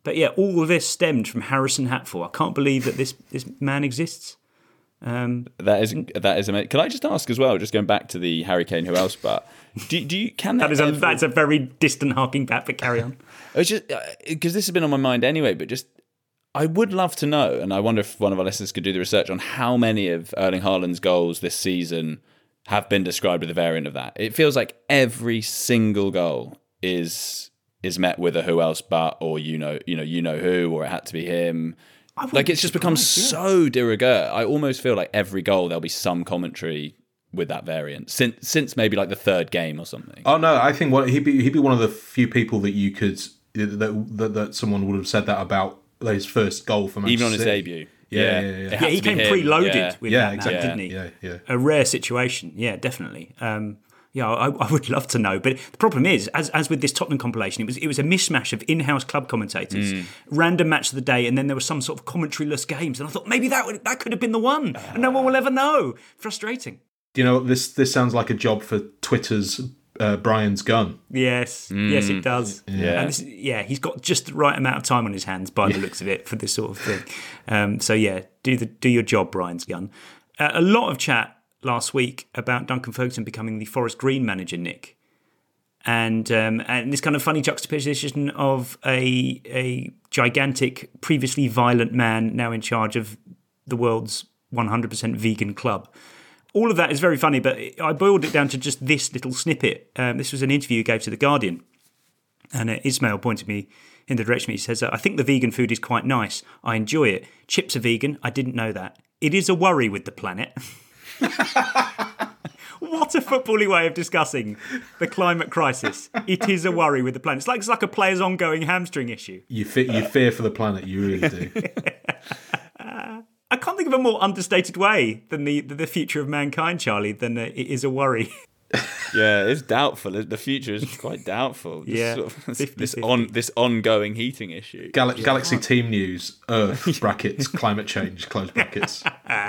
But yeah, all of this stemmed from Harrison Hatfield. I can't believe that this this man exists. Um, that is that is amazing. Can I just ask as well, just going back to the Harry Kane who else but do, do you can that is a, ever... that's a very distant harking back, but carry on. It's just because this has been on my mind anyway, but just I would love to know, and I wonder if one of our listeners could do the research on how many of Erling Haaland's goals this season have been described with a variant of that. It feels like every single goal is is met with a who else but, or you know, you know, you know who, or it had to be him. Like it's just become yeah. so de rigueur. I almost feel like every goal there'll be some commentary with that variant since since maybe like the third game or something. Oh no, I think what he'd be he'd be one of the few people that you could that that, that someone would have said that about his first goal for Manchester even on his City. debut. Yeah, yeah, yeah, yeah. yeah he came preloaded yeah. with yeah, that, exactly. now, didn't he? Yeah, yeah. A rare situation. Yeah, definitely. Um, yeah, I, I would love to know, but the problem is, as as with this Tottenham compilation, it was it was a mishmash of in-house club commentators, mm. random match of the day, and then there was some sort of commentary-less games, and I thought maybe that would, that could have been the one, uh, and no one will ever know. Frustrating. You know, this this sounds like a job for Twitter's uh, Brian's Gunn. Yes, mm. yes, it does. Yeah, and this, yeah, he's got just the right amount of time on his hands by the looks of it for this sort of thing. Um, so yeah, do the do your job, Brian's Gunn. Uh, a lot of chat last week about Duncan Ferguson becoming the Forest Green manager, Nick, and um, and this kind of funny juxtaposition of a a gigantic, previously violent man now in charge of the world's one hundred percent vegan club. All of that is very funny, but I boiled it down to just this little snippet. Um, this was an interview he gave to The Guardian, and uh, Ismail pointed me in the direction. He says, I think the vegan food is quite nice. I enjoy it. Chips are vegan. I didn't know that. It is a worry with the planet. What a football-y way of discussing the climate crisis. It is a worry with the planet. It's like it's like a player's ongoing hamstring issue. You fe- you fear for the planet, you really do. uh, I can't think of a more understated way than the the future of mankind, Charlie, than uh, it is a worry. Yeah, it's doubtful. The future is quite doubtful. This yeah, sort of, this, this on this ongoing heating issue. Gal- yeah. Galaxy Team News, Earth brackets, climate change, close brackets.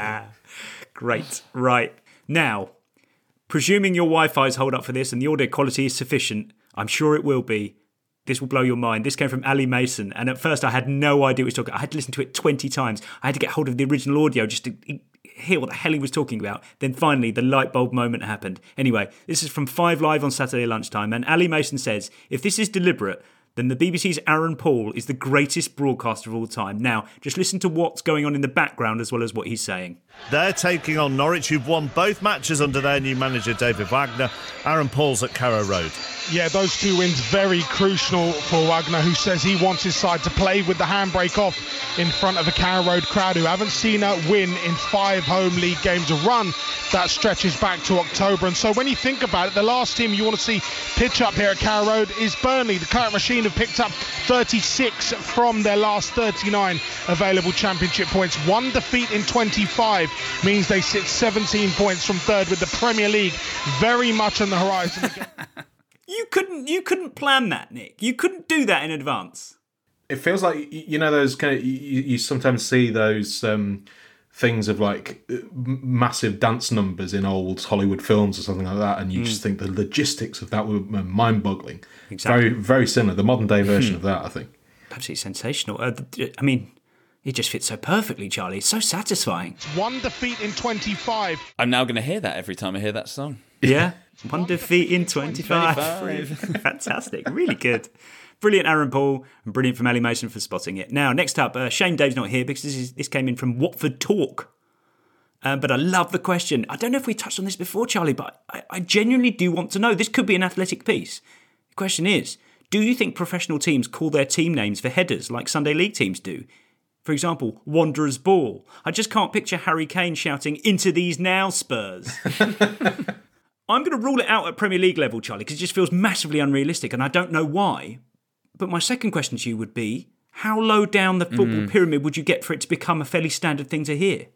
Great. Right. Now, presuming your Wi-Fi's hold up for this and the audio quality is sufficient, I'm sure it will be. This will blow your mind. This came from Ali Mason, and at first I had no idea what he was talking about. I had to listen to it twenty times. I had to get hold of the original audio just to hear what the hell he was talking about. Then finally, the light bulb moment happened. Anyway, this is from Five Live on Saturday lunchtime, and Ali Mason says, if this is deliberate, then the B B C's Aaron Paul is the greatest broadcaster of all time. Now, just listen to what's going on in the background as well as what he's saying. They're taking on Norwich, who've won both matches under their new manager, David Wagner. Aaron Paul's at Carrow Road. Yeah, those two wins very crucial for Wagner, who says he wants his side to play with the handbrake off in front of a Carrow Road crowd who haven't seen a win in five home league games, a run that stretches back to October. And so when you think about it, the last team you want to see pitch up here at Carrow Road is Burnley. The Claret Machine have picked up thirty-six from their last thirty-nine available championship points. One defeat in twenty-five means they sit seventeen points from third, with the Premier League very much on the horizon again. You couldn't you couldn't plan that, Nick. You couldn't do that in advance. It feels like, you know, those kind of, you, you sometimes see those um, things of like massive dance numbers in old Hollywood films or something like that, and you mm. just think the logistics of that were mind-boggling. Exactly. Very, very similar. The modern day version of that, I think. Absolutely sensational. Uh, I mean, it just fits so perfectly, Charlie. It's so satisfying. One defeat in twenty-five. I'm now going to hear that every time I hear that song. Yeah. One defeat in twenty-five. twenty-five. Fantastic. Really good. Brilliant, Aaron Paul, and brilliant from Ali Mason for spotting it. Now, next up, uh, shame Dave's not here because this is this came in from Watford Talk. Um, but I love the question. I don't know if we touched on this before, Charlie, but I, I genuinely do want to know. This could be an athletic piece. The question is, do you think professional teams call their team names for headers like Sunday League teams do? For example, Wanderers Ball. I just can't picture Harry Kane shouting, "Into these now, Spurs." I'm going to rule it out at Premier League level, Charlie, because it just feels massively unrealistic, and I don't know why. But my second question to you would be, how low down the football mm. pyramid would you get for it to become a fairly standard thing to hear?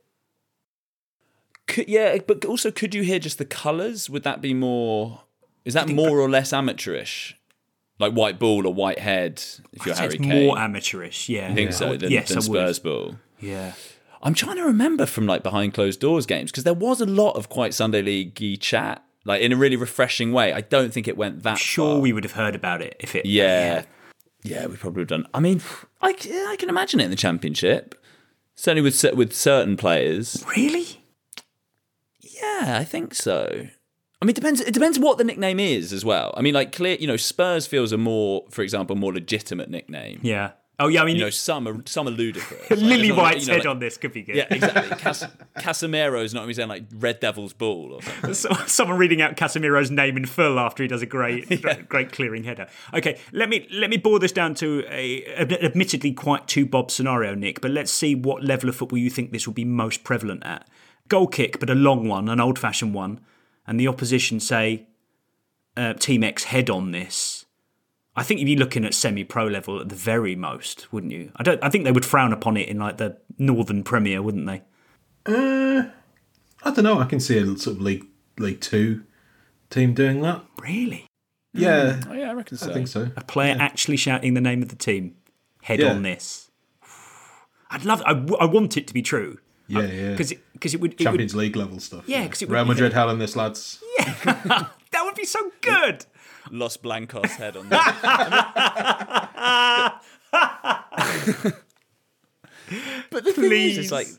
Could, yeah, but also, could you hear just the colours? Would that be more... Is that more or less amateurish? Like white ball or white head, if you're I'd Harry say it's Kane? more amateurish, yeah. You think yeah. so, than, yes, than I Spurs would. ball? Yeah. I'm trying to remember from like behind closed doors games, because there was a lot of quite Sunday League-y chat, like in a really refreshing way. I don't think it went that I'm sure far. we would have heard about it if it... Yeah. Yeah, we probably have done. I mean, I, I can imagine it in the Championship. Certainly with with certain players. Really? Yeah, I think so. I mean, it depends. It depends what the nickname is as well. I mean, like clear, you know, Spurs feels a more, for example, more legitimate nickname. Yeah. Oh yeah. I mean, you know, some are some are ludicrous. Lily like, White's you know, head like, on this could be good. Yeah, exactly. Cas- Casemiro's not saying like Red Devil's ball or something. So, someone reading out Casemiro's name in full after he does a great, yeah. great clearing header. Okay, let me let me boil this down to a admittedly quite two bob scenario, Nick. But let's see what level of football you think this will be most prevalent at. Goal kick, but a long one, an old-fashioned one, and the opposition say, uh, Team X head on this. I think you'd be looking at semi-pro level at the very most, wouldn't you? I don't. I think they would frown upon it in like the Northern Premier, wouldn't they? Uh, I don't know. I can see a sort of League League Two team doing that. Really? Yeah. Mm. Oh yeah, I reckon so. I think so. A player yeah. actually shouting the name of the team. Head yeah. on this. I'd love. I, I want it to be true. Yeah, I, yeah. Because it, cause it would. It Champions would, League level stuff. Yeah, because yeah. Real Madrid hell on this, lads. Yeah, that would be so good. Los Blancos head on that. But the thing Please. is, it's like,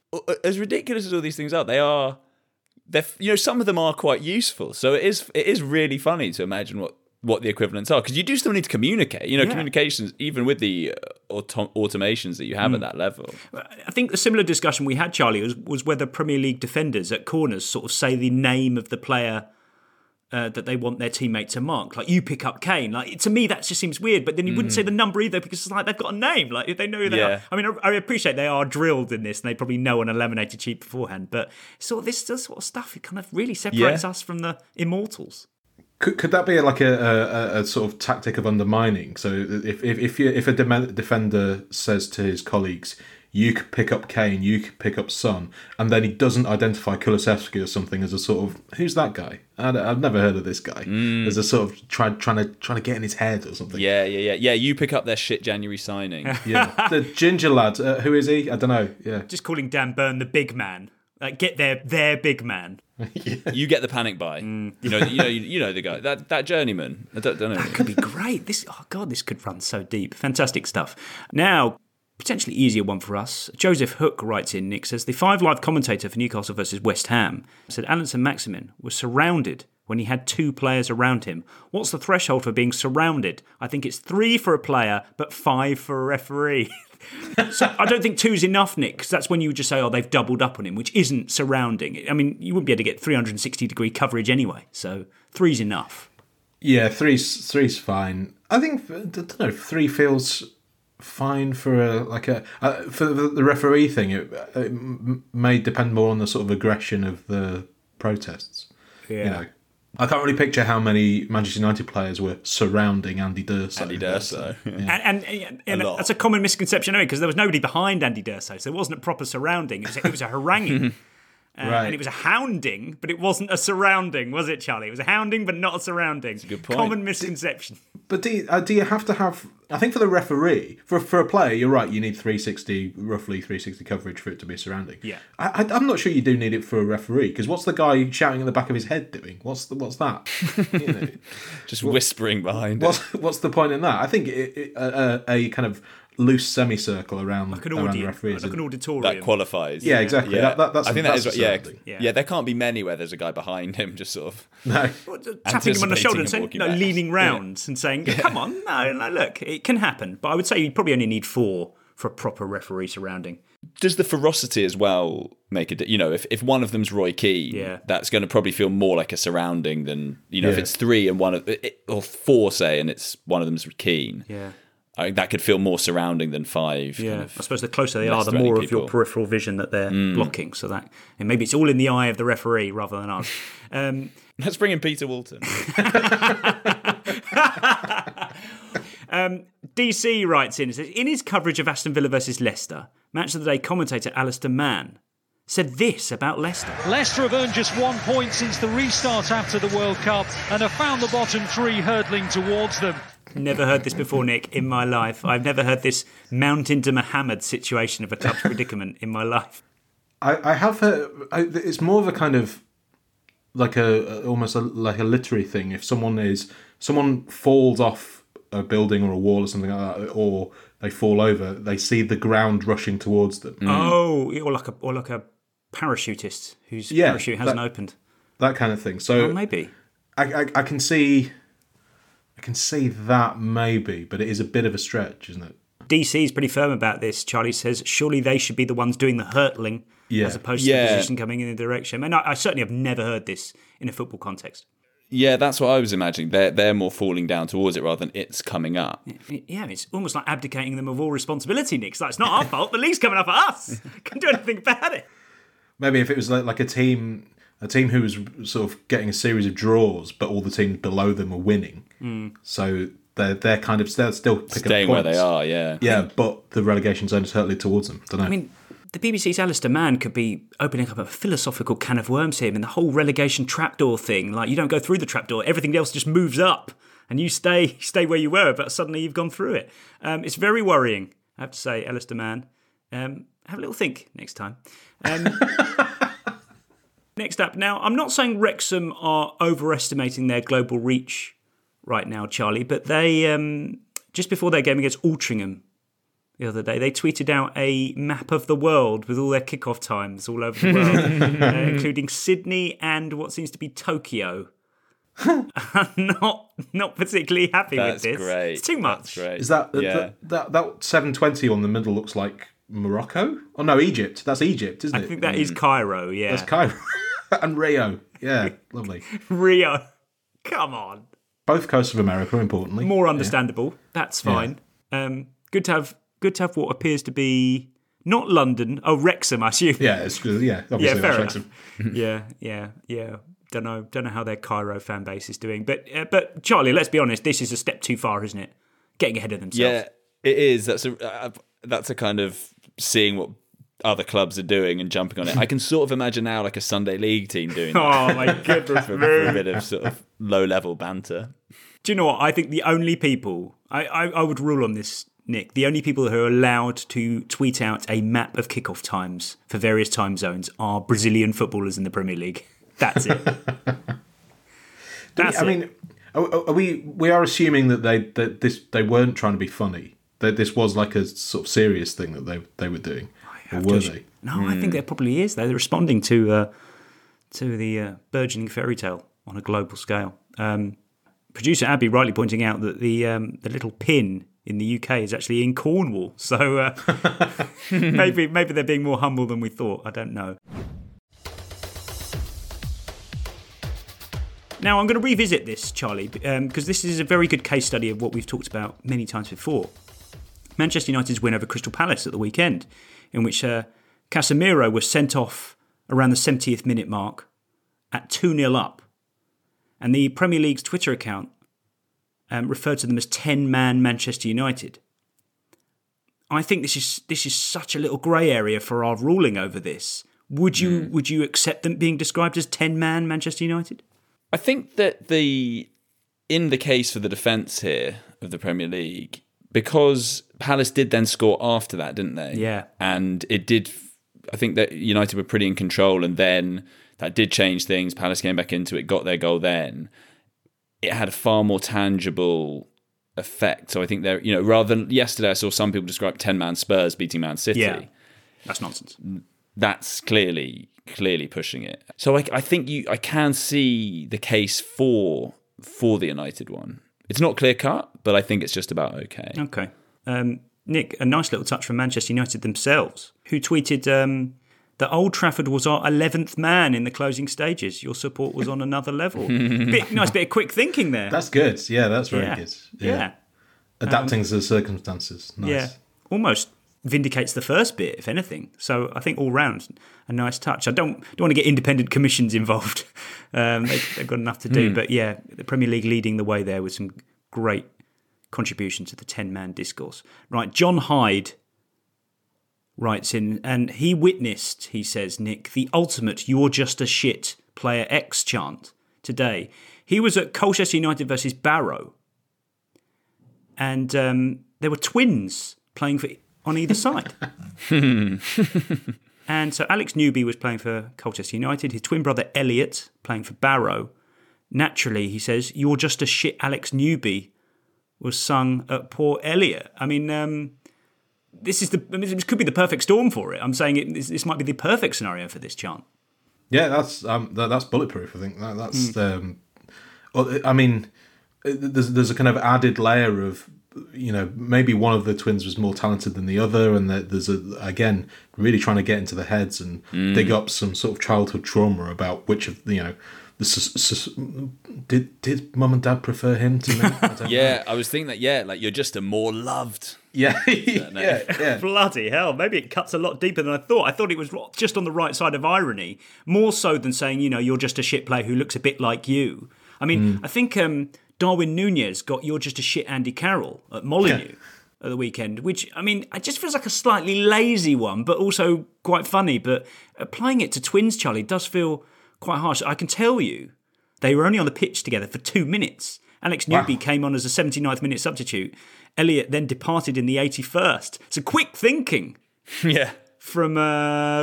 as ridiculous as all these things are, they are, they're, you know, some of them are quite useful. So it is, it is really funny to imagine what, what the equivalents are, because you do still need to communicate. You know, yeah. communications, even with the auto- automations that you have mm. at that level. I think the similar discussion we had, Charlie, was, was whether Premier League defenders at corners sort of say the name of the player Uh, that they want their teammate to mark. Like, you pick up Kane. Like, to me, that just seems weird. But then you mm. wouldn't say the number either, because it's like they've got a name. Like, if they know who they yeah. are. I mean, I, I appreciate they are drilled in this, and they probably know on a laminated sheet beforehand. But sort of this, this sort of stuff, it kind of really separates yeah. us from the immortals. Could could that be like a, a, a sort of tactic of undermining? So if if if, you, if a defender says to his colleagues, you could pick up Kane, you could pick up Son, and then he doesn't identify Kulusevski or something as a sort of, who's that guy? I, I've never heard of this guy. Mm. As a sort of try, trying to trying to get in his head or something. Yeah, yeah, yeah, yeah. You pick up their shit January signing. Yeah, the ginger lad. Uh, who is he? I don't know. Yeah, just calling Dan Burn the big man. Like, get their their big man. yeah. You get the panic buy. Mm. You know, you know, you, you know the guy, that that journeyman. I don't, don't know. That could be great. This, oh god, this could run so deep. Fantastic stuff. Now, potentially easier one for us. Joseph Hook writes in, Nick says, the Five Live commentator for Newcastle versus West Ham said Alan Saint-Maximin was surrounded when he had two players around him. What's the threshold for being surrounded? I think it's three for a player, but five for a referee. So I don't think two's enough, Nick, because that's when you would just say, oh, they've doubled up on him, which isn't surrounding. I mean, you wouldn't be able to get three hundred sixty degree coverage anyway, so three's enough. Yeah, three's three's fine. I think, I don't know, three feels fine for a like a uh, for the, the referee thing. It, it may depend more on the sort of aggression of the protests. Yeah. You know, I can't really picture how many Manchester United players were surrounding Andy D'Urso. Andy D'Urso, yeah. and, and, and a that's a common misconception anyway, because there was nobody behind Andy D'Urso, so it wasn't a proper surrounding. It was a, it was a haranguing. Uh, right. And it was a hounding, but it wasn't a surrounding, was it, Charlie? It was a hounding, but not a surrounding. That's a good point. Common misconception. But do you, uh, do you have to have... I think for the referee, for for a player, you're right, you need three sixty, roughly three sixty coverage for it to be a surrounding. Yeah. I, I, I'm not sure you do need it for a referee, because what's the guy shouting in the back of his head doing? What's the, what's that? You know, just what, whispering behind what's, it. What's the point in that? I think it, it, a, a kind of loose semicircle around, like an around audience, the referees. Like an auditorium. That qualifies. Yeah, exactly. Yeah. That, that, that's, I think that's that is yeah, yeah. Yeah, there can't be many where there's a guy behind him just sort of no. tapping him on the shoulder and saying, no, back. leaning round yeah. and saying, come on, no, no, look, it can happen. But I would say you probably only need four for a proper referee surrounding. Does the ferocity as well make it? You know, if, if one of them's Roy Keane, yeah. that's going to probably feel more like a surrounding than, you know, yeah. if it's three and one of or four, say, and it's one of them's Keane. Yeah. I think that could feel more surrounding than five. Yeah, kind of I suppose the closer they are, the more of people. your peripheral vision that they're mm. blocking. So that, and maybe it's all in the eye of the referee rather than us. Um, Let's bring in Peter Walton. um, D C writes in, says, in his coverage of Aston Villa versus Leicester, Match of the Day commentator Alistair Mann said this about Leicester. Leicester have earned just one point since the restart after the World Cup and have found the bottom three hurdling towards them. Never heard this before, Nick, in my life. I've never heard this Mountain to Muhammad situation of a club's predicament in my life. I, I have heard, I, it's more of a kind of like a almost a, like a literary thing. If someone is someone falls off a building or a wall or something like that, or they fall over, they see the ground rushing towards them. Oh, or like a or like a parachutist whose Yeah, parachute hasn't that- opened. That kind of thing. So Oh, maybe. I, I, I can see, I can see that maybe, but it is a bit of a stretch, isn't it? D C is pretty firm about this. Charlie says surely they should be the ones doing the hurtling Yeah. as opposed to Yeah. the position coming in the direction. And I, I certainly have never heard this in a football context. Yeah, that's what I was imagining. They're they're more falling down towards it rather than it's coming up. Yeah, it's almost like abdicating them of all responsibility, Nick. It's like, it's not our fault. The league's coming up at us. Can't do anything about it. Maybe if it was like, like a team, a team who was sort of getting a series of draws, but all the teams below them are winning. Mm. So they're they're kind of they're still picking Staying up where points. they are, yeah. Yeah, but the relegation zone is totally towards them. Don't know. I mean, the B B C's Alistair Mann could be opening up a philosophical can of worms here. I mean, the whole relegation trapdoor thing, like you don't go through the trapdoor, everything else just moves up and you stay stay where you were, but suddenly you've gone through it. Um, it's very worrying, I have to say, Alistair Mann. Um, have a little think next time. Um, next up, now, I'm not saying Wrexham are overestimating their global reach right now, Charlie, but they, um, just before their game against Altrincham the other day, they tweeted out a map of the world with all their kickoff times all over the world, uh, including Sydney and what seems to be Tokyo. I'm not not particularly happy That's with this. great. It's too much. That's great. Is that Yeah. that, that that seven twenty on the middle looks like Morocco? Oh no, Egypt. That's Egypt, isn't I it? think that is Cairo, yeah. That's Cairo and Rio. Yeah, lovely. Rio. Come on. Both coasts of America, importantly. More understandable. That's fine. Um, good to have good to have what appears to be not London. Oh, Wrexham, I assume. Yeah, it's good. Yeah, obviously yeah, that's fair Wrexham. enough. yeah, yeah, yeah. Don't know, don't know how their Cairo fan base is doing, but uh, but Charlie, let's be honest. This is a step too far, isn't it? Getting ahead of themselves. Yeah, it is. That's a uh, that's a kind of seeing what other clubs are doing and jumping on it. I can sort of imagine now like a Sunday League team doing that. Oh my goodness, for, for a bit of sort of low level banter. Do you know what? I think the only people I, I, I would rule on this, Nick. The only people who are allowed to tweet out a map of kickoff times for various time zones are Brazilian footballers in the Premier League. That's it. That's I it. mean, are, are we we are assuming that they that this they weren't trying to be funny. That this was like a sort of serious thing that they they were doing, or were they? No, I think there probably is. They're responding to uh, to the uh, burgeoning fairy tale on a global scale. Um, producer Abby rightly pointing out that the um, the little pin in the U K is actually in Cornwall. So uh, maybe maybe they're being more humble than we thought. I don't know. Now, I'm going to revisit this, Charlie, because um, this is a very good case study of what we've talked about many times before. Manchester United's win over Crystal Palace at the weekend, in which uh, Casemiro was sent off around the seventieth minute mark at two nil up. And the Premier League's Twitter account um, referred to them as ten-man Manchester United. I think this is this is such a little grey area for our ruling over this. Would you mm. would you accept them being described as ten-man Manchester United? I think that the in the case for the defence here of the Premier League, because Palace did then score after that, didn't they? Yeah. And it did, I think that United were pretty in control, and then that did change things. Palace came back into it, got their goal then. It had a far more tangible effect. So I think there, you know, rather than yesterday I saw some people describe ten-man Spurs beating Man City. Yeah, that's nonsense. That's clearly... clearly pushing it. So I, I think you, I can see the case for for the United one. It's not clear cut, but I think it's just about okay. Okay, um, Nick, a nice little touch from Manchester United themselves, who tweeted um, that Old Trafford was our eleventh man in the closing stages. Your support was on another level. bit, nice bit of quick thinking there. That's good. Yeah, that's very yeah. good. Yeah, yeah. adapting um, to the circumstances. Nice. Yeah, almost vindicates the first bit, if anything. So I think all round a nice touch. I don't don't want to get independent commissions involved. Um, they, they've got enough to do. Mm. But yeah, the Premier League leading the way there with some great contribution to the ten-man discourse. Right, John Hyde writes in, and he witnessed, he says, Nick, the ultimate "you're just a shit" player X chant today. He was at Colchester United versus Barrow, and um, there were twins playing for on either side. And so Alex Newby was playing for Colchester United, his twin brother Elliot playing for Barrow. Naturally, he says, "You're just a shit Alex Newby" was sung at Port Elliot. I mean, um, this is the I mean, this could be the perfect storm for it. I'm saying it, this, this might be the perfect scenario for this chant. Yeah, that's um, that, that's bulletproof. I think that, that's. Mm. Um, I mean, there's there's a kind of added layer of, you know, maybe one of the twins was more talented than the other, and there's a again really trying to get into the heads and mm. dig up some sort of childhood trauma about which of you know. The sus- sus- did did mum and dad prefer him to me? I yeah, know. I was thinking that. Yeah, like you're just a more loved. Yeah, yeah, yeah. Bloody hell! Maybe it cuts a lot deeper than I thought. I thought it was just on the right side of irony, more so than saying, you know, you're just a shit player who looks a bit like you. I mean, mm. I think um, Darwin Núñez got "You're just a shit Andy Carroll" at Molineux yeah. at the weekend, which I mean, it just feels like a slightly lazy one, but also quite funny. But applying it to twins, Charlie, does feel quite harsh. I can tell you, they were only on the pitch together for two minutes. Alex Newby wow. came on as a seventy-ninth minute substitute. Elliot then departed in the eighty-first. So quick thinking. Yeah. From uh,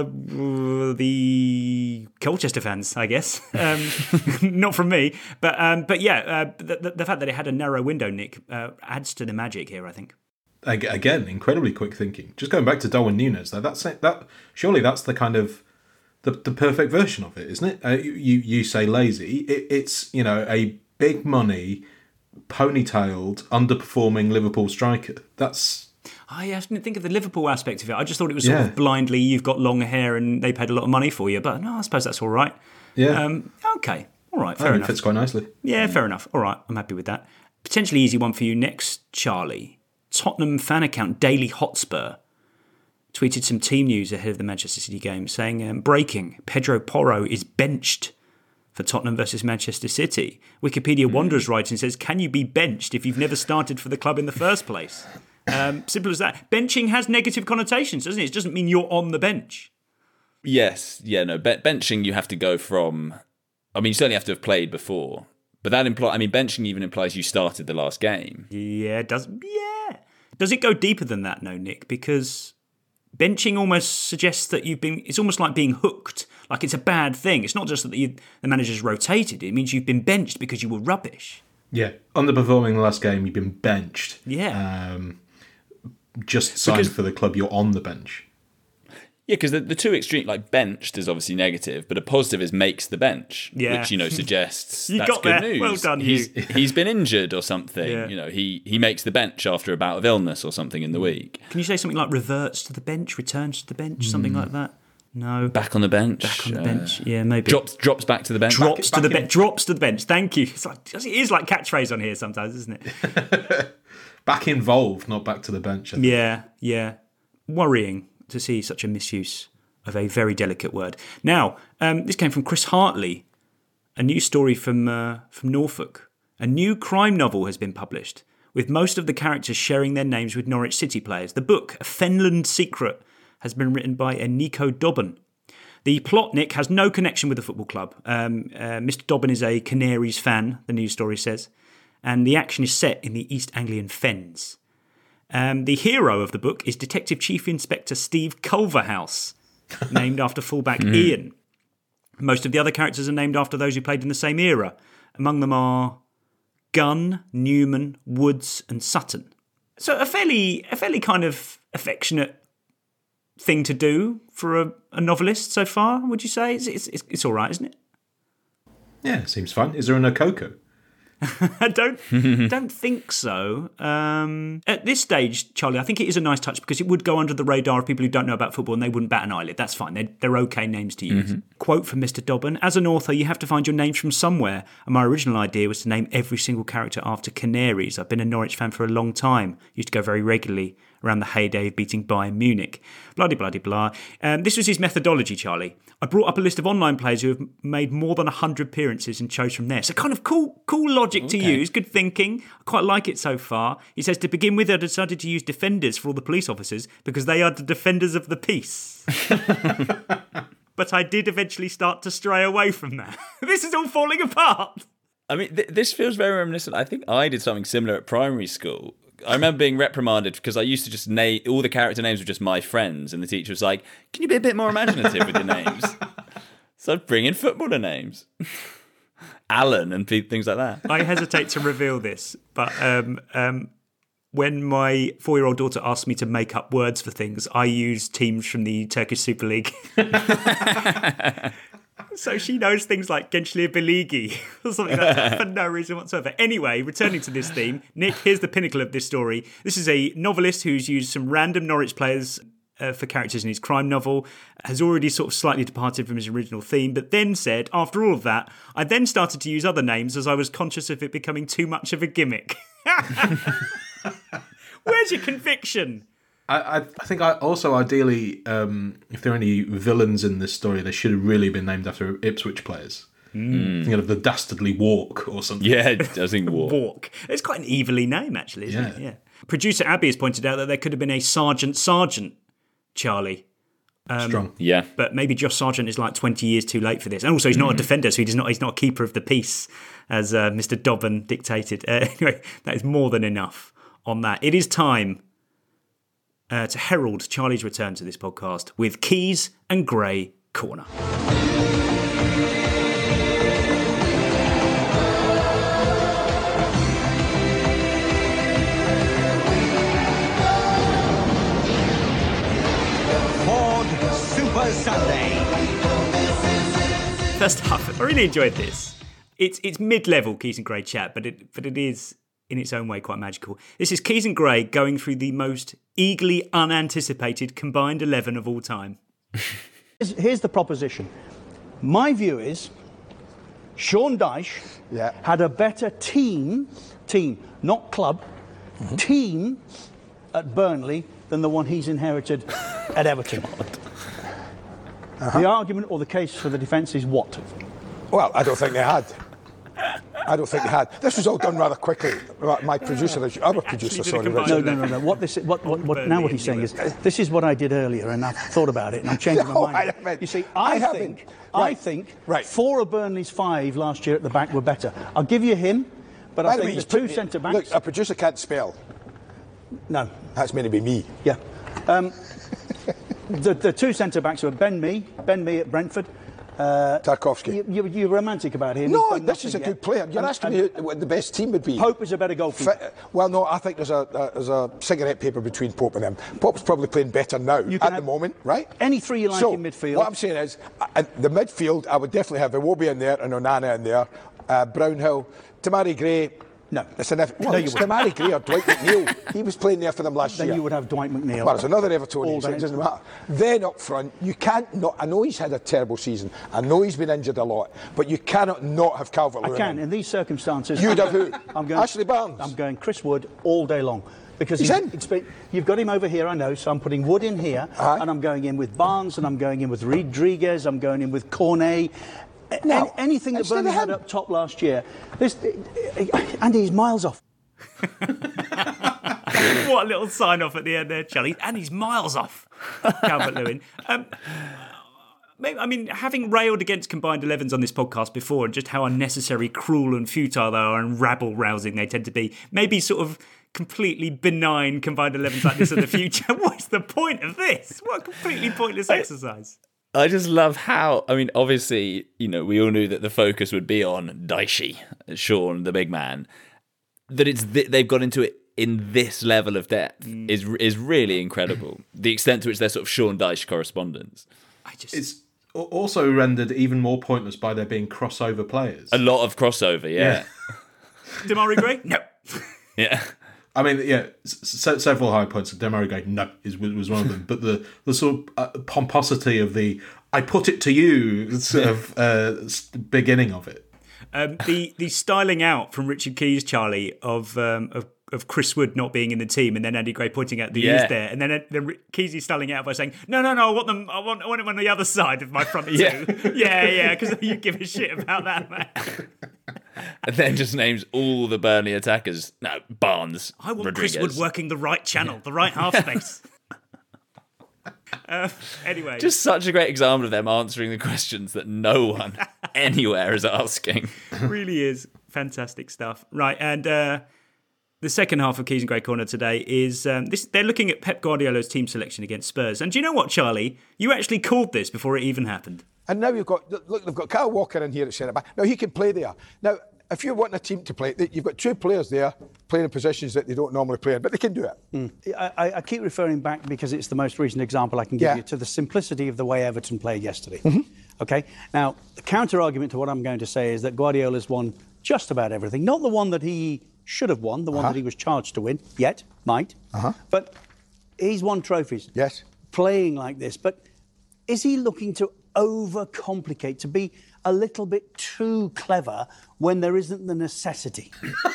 the Colchester fans, I guess. Um, not from me. But um, but yeah, uh, the, the fact that it had a narrow window, Nick, uh, adds to the magic here, I think. Again, incredibly quick thinking. Just going back to Darwin Núñez, though, that's that. Surely that's the kind of the, the perfect version of it, isn't it? Uh, you you say lazy. It, it's you know a big money, ponytailed, underperforming Liverpool striker. That's. I didn't think of the Liverpool aspect of it. I just thought it was sort yeah. of blindly, you've got long hair and they paid a lot of money for you. But no, I suppose that's all right. Yeah. Um, okay. All right. Fair I mean, enough. It fits quite nicely. Yeah, fair enough. All right. I'm happy with that. Potentially easy one for you next, Charlie. Tottenham fan account Daily Hotspur tweeted some team news ahead of the Manchester City game saying, um, breaking, Pedro Porro is benched for Tottenham versus Manchester City. Wikipedia Wanderers writes and says, can you be benched if you've never started for the club in the first place? Um, simple as that. Benching has negative connotations, doesn't it? It doesn't mean you're on the bench. Yes. Yeah, no. Be- benching, you have to go from... I mean, you certainly have to have played before. But that implies... I mean, benching even implies you started the last game. Yeah, it does. Yeah. Does it go deeper than that, no, Nick? Because benching almost suggests that you've been... It's almost like being hooked. Like it's a bad thing. It's not just that the, the manager's rotated. It means you've been benched because you were rubbish. Yeah. Underperforming the last game, you've been benched. Yeah. Um... Just signed because, for the club, you're on the bench. Yeah, because the, the two extreme, like benched is obviously negative, but a positive is makes the bench, yeah. which, you know, suggests you that's got good there. news. Well done, he's, you. He's been injured or something. Yeah. You know, he, he makes the bench after a bout of illness or something in the week. Can you say something like reverts to the bench, returns to the bench, mm. something like that? No. Back on the bench. Back on the uh, bench. Yeah, maybe. Drops drops back to the bench. Drops back, to back the bench. Drops to the bench. Thank you. It's like, it is like catchphrase on here sometimes, isn't it? Back involved, not back to the bench. I think. Yeah, yeah. Worrying to see such a misuse of a very delicate word. Now, um, this came from Chris Hartley, a news story from uh, from Norfolk. A new crime novel has been published, with most of the characters sharing their names with Norwich City players. The book, A Fenland Secret, has been written by a Nico Dobbin. The plot, Nick, has no connection with the football club. Um, uh, Mister Dobbin is a Canaries fan, the news story says, and the action is set in the East Anglian Fens. Um, the hero of the book is Detective Chief Inspector Steve Culverhouse, named after fullback mm. Ian. Most of the other characters are named after those who played in the same era. Among them are Gunn, Newman, Woods and Sutton. So a fairly, a fairly kind of affectionate thing to do for a, a novelist so far, would you say? It's, it's, it's all right, isn't it? Yeah, it seems fun. Is there a Okoko? I don't don't think so. Um, at this stage, Charlie, I think it is a nice touch because it would go under the radar of people who don't know about football and they wouldn't bat an eyelid. That's fine. They're, they're okay names to use. Mm-hmm. Quote from Mister Dobbin, as an author, you have to find your names from somewhere. And my original idea was to name every single character after Canaries. I've been a Norwich fan for a long time. Used to go very regularly around the heyday of beating Bayern Munich. Bloody, bloody, blah. Um, this was his methodology, Charlie. I brought up a list of online players who have made more than one hundred appearances and chose from there. So kind of cool cool logic okay. to use, good thinking. I quite like it so far. He says, to begin with, I decided to use defenders for all the police officers because they are the defenders of the peace. But I did eventually start to stray away from that. This is all falling apart. I mean, th- this feels very reminiscent. I think I did something similar at primary school. I remember being reprimanded because I used to just name all the character names were just my friends, and the teacher was like, "Can you be a bit more imaginative with your names?" So I'd bring in footballer names. Alan and things like that. I hesitate to reveal this, but um, um, when my four-year-old daughter asked me to make up words for things, I used teams from the Turkish Super League. So she knows things like Gençler Birliği or something like that for no reason whatsoever. Anyway, returning to this theme, Nick, here's the pinnacle of this story. This is a novelist who's used some random Norwich players uh, for characters in his crime novel, has already sort of slightly departed from his original theme, but then said, after all of that, I then started to use other names as I was conscious of it becoming too much of a gimmick. Where's your conviction? I, I think I also ideally, um, if there are any villains in this story, they should have really been named after Ipswich players. Mm. Thinking of the Dastardly Walk or something. Yeah, it does think Walk. Walk. It's quite an evilly name, actually, isn't Yeah. it? Yeah. Producer Abby has pointed out that there could have been a Sergeant Sergeant Charlie. Um, Strong. Yeah. But maybe Josh Sargent is like twenty years too late for this. And also, he's not a defender, so he's not he's not a keeper of the peace, as uh, Mister Dobbin dictated. Uh, anyway, that is more than enough on that. It is time uh, to herald Charlie's return to this podcast with Keys and Gray Corner. Super Sunday. First half, I really enjoyed this. It's it's mid-level Keys and Gray chat, but it but it is in its own way quite magical. This is Keys and Gray going through the most eagerly unanticipated combined eleven of all time. Here's, here's the proposition. My view is Sean Dyche yeah. had a better team, team, not club, mm-hmm. team at Burnley than the one he's inherited at Everton. Uh-huh. The argument or the case for the defence is what? Well, I don't think they had. I don't think they had. This was all done rather quickly. My producer, our producer, sorry. No, no, no, no. What this, what, what, what now what he's saying is, this is what I did earlier, and I've thought about it, and I'm changing no, my mind. I mean, you see, I, I think, right. I think, right. four of Burnley's five last year at the back were better. I'll give you him, but I think the two centre backs. Look, a producer can't spell. No, that's meant to be me. Yeah. Um, the, the two centre backs were Ben Mee, Ben Mee at Brentford. Uh, Tarkowski. You, you, you're romantic about him. No, this is a yet. good player. You're and, asking and me what the best team would be. Pope is a better goalkeeper. F- well, no, I think there's a, a there's a cigarette paper between Pope and him. Pope's probably playing better now at the moment, right? Any three you like so, in midfield. What I'm saying is, uh, the midfield, I would definitely have Iwobi in there and Onana in there, uh, Brownhill, Tamari Gray. No, it's an well, no, it's Tamari Gray or Dwight McNeil. He was playing there for them last then year. Then you would have Dwight McNeil. Well, there's another Evertonian, so it doesn't matter. Then up front, you can't not. I know he's had a terrible season. I know he's been injured a lot, but you cannot not have Calvert-Lewin. I can in these circumstances. You'd have who? I'm going Ashley Barnes. I'm going Chris Wood all day long. Because he's, he's in. It's been, you've got him over here, I know, so I'm putting Wood in here, uh-huh. and I'm going in with Barnes, and I'm going in with Rodriguez, I'm going in with Cornet. No, Any, anything that Burnley had up top last year, this, Andy, he's miles off. What a little sign off at the end there, Charlie. And he's miles off, Calvert-Lewin. Um, maybe, I mean, having railed against combined elevens on this podcast before and just how unnecessary, cruel and futile they are and rabble-rousing they tend to be, maybe sort of completely benign combined elevens like this in the future. What's the point of this? What a completely pointless exercise. I just love how, I mean, obviously, you know, we all knew that the focus would be on Dyche, Sean, the big man. That it's th- they've got into it in this level of depth mm. is is really incredible. The extent to which they're sort of Sean Dyche correspondence. I just it's also rendered even more pointless by there being crossover players. A lot of crossover, yeah. yeah. Demarai Gray, no. Yeah. I mean, yeah, s- several high points. Demarai Gray, no, is, was one of them. But the the sort of uh, pomposity of the "I put it to you" sort of uh, beginning of it. Um, the the styling out from Richard Keys, Charlie, of um, of of Chris Wood not being in the team, and then Andy Gray pointing out the yeah. he's there, and then then Keys styling out by saying, "No, no, no, I want them. I want, I want him on the other side of my front two." yeah, yeah, yeah, because you give a shit about that, man. And then just names all the Burnley attackers. No, Barnes. I want Rodriguez. Chris Wood working the right channel, the right half space. Uh, anyway, just such a great example of them answering the questions that no one anywhere is asking. Really is fantastic stuff, right? And uh, the second half of Keys and Gray Corner today is um, this. They're looking at Pep Guardiola's team selection against Spurs. And do you know what, Charlie? You actually called this before it even happened. And now you've got, look, they've got Kyle Walker in here at centre back. Now he can play there. Now, if you're wanting a team to play, you've got two players there playing in positions that they don't normally play in, but they can do it. Mm. I, I keep referring back because it's the most recent example I can give Yeah. you to the simplicity of the way Everton played yesterday. Mm-hmm. Okay, now the counter argument to what I'm going to say is that Guardiola's won just about everything. Not the one that he should have won, the one Uh-huh. that he was charged to win yet, might. Uh-huh. But he's won trophies. Yes. Playing like this, but is he looking to overcomplicate, to be a little bit too clever when there isn't the necessity?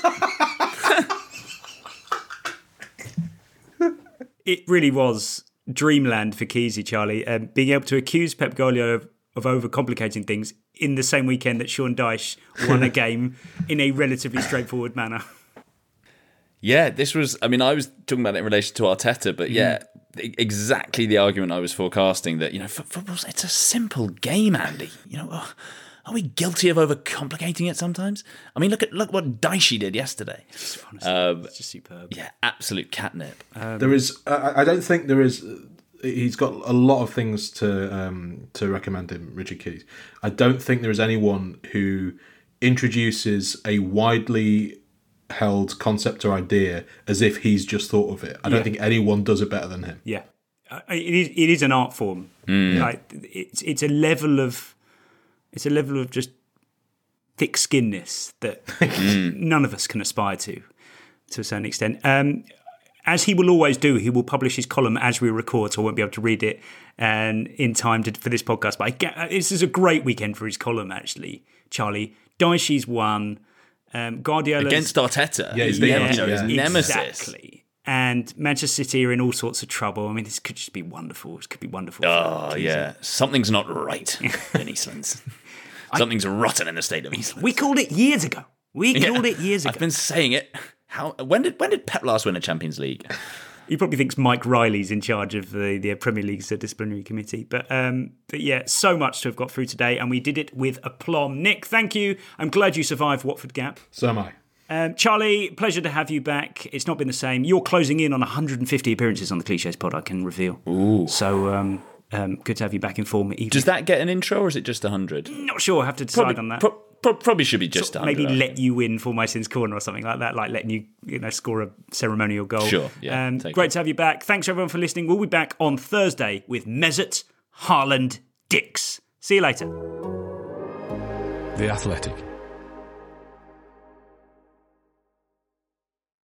It really was dreamland for Kesey, Charlie. Um, being able to accuse Pep Guardiola of, of overcomplicating things in the same weekend that Sean Dyche won a game in a relatively straightforward manner. Yeah, this was, I mean, I was talking about it in relation to Arteta, but yeah, mm. exactly the argument I was forecasting that, you know, football's, it's a simple game, Andy. You know, are we guilty of overcomplicating it sometimes? I mean, look at look what Dyche did yesterday. Honestly, um, it's just superb. Yeah, absolute catnip. Um, there is, I, I don't think there is, he's got a lot of things to um, to recommend him, Richard Keys. I don't think there is anyone who introduces a widely held concept or idea as if he's just thought of it. I don't yeah. think anyone does it better than him. Yeah, uh, it is. It is an art form. Mm. Like it's it's a level of it's a level of just thick skinness that mm. none of us can aspire to, to a certain extent. Um, as he will always do, he will publish his column as we record, so I won't be able to read it and in time to, for this podcast. But I get, this is a great weekend for his column, actually, Charlie. Dyche's won. Um, Guardiola against Arteta, yeah, his, yeah, you know, yeah. his nemesis. Exactly. And Manchester City are in all sorts of trouble. I mean, this could just be wonderful. This could be wonderful. Oh, yeah. Something's not right in Eastlands. Something's I, rotten in the state of Eastlands. We called it years ago. We yeah, called it years ago. I've been saying it. How? When did when did Pep last win a Champions League? He probably thinks Mike Riley's in charge of the, the Premier League's disciplinary committee. But, um, but yeah, so much to have got through today, and we did it with aplomb. Nick, thank you. I'm glad you survived Watford Gap. So am I. Um, Charlie, pleasure to have you back. It's not been the same. You're closing in on one hundred fifty appearances on the Clichés pod, I can reveal. Ooh. So um, um, good to have you back in form. Even. Does that get an intro, or is it just one hundred? Not sure. I have to decide probably, on that. Pro- pro- probably should be just so one hundred. Maybe let you win for my sins corner or something like that, like letting you, you know, score a ceremonial goal. Sure, yeah. Um, great it. to have you back. Thanks everyone for listening. We'll be back on Thursday with Mesut, Haaland, Dix. See you later. The Athletic.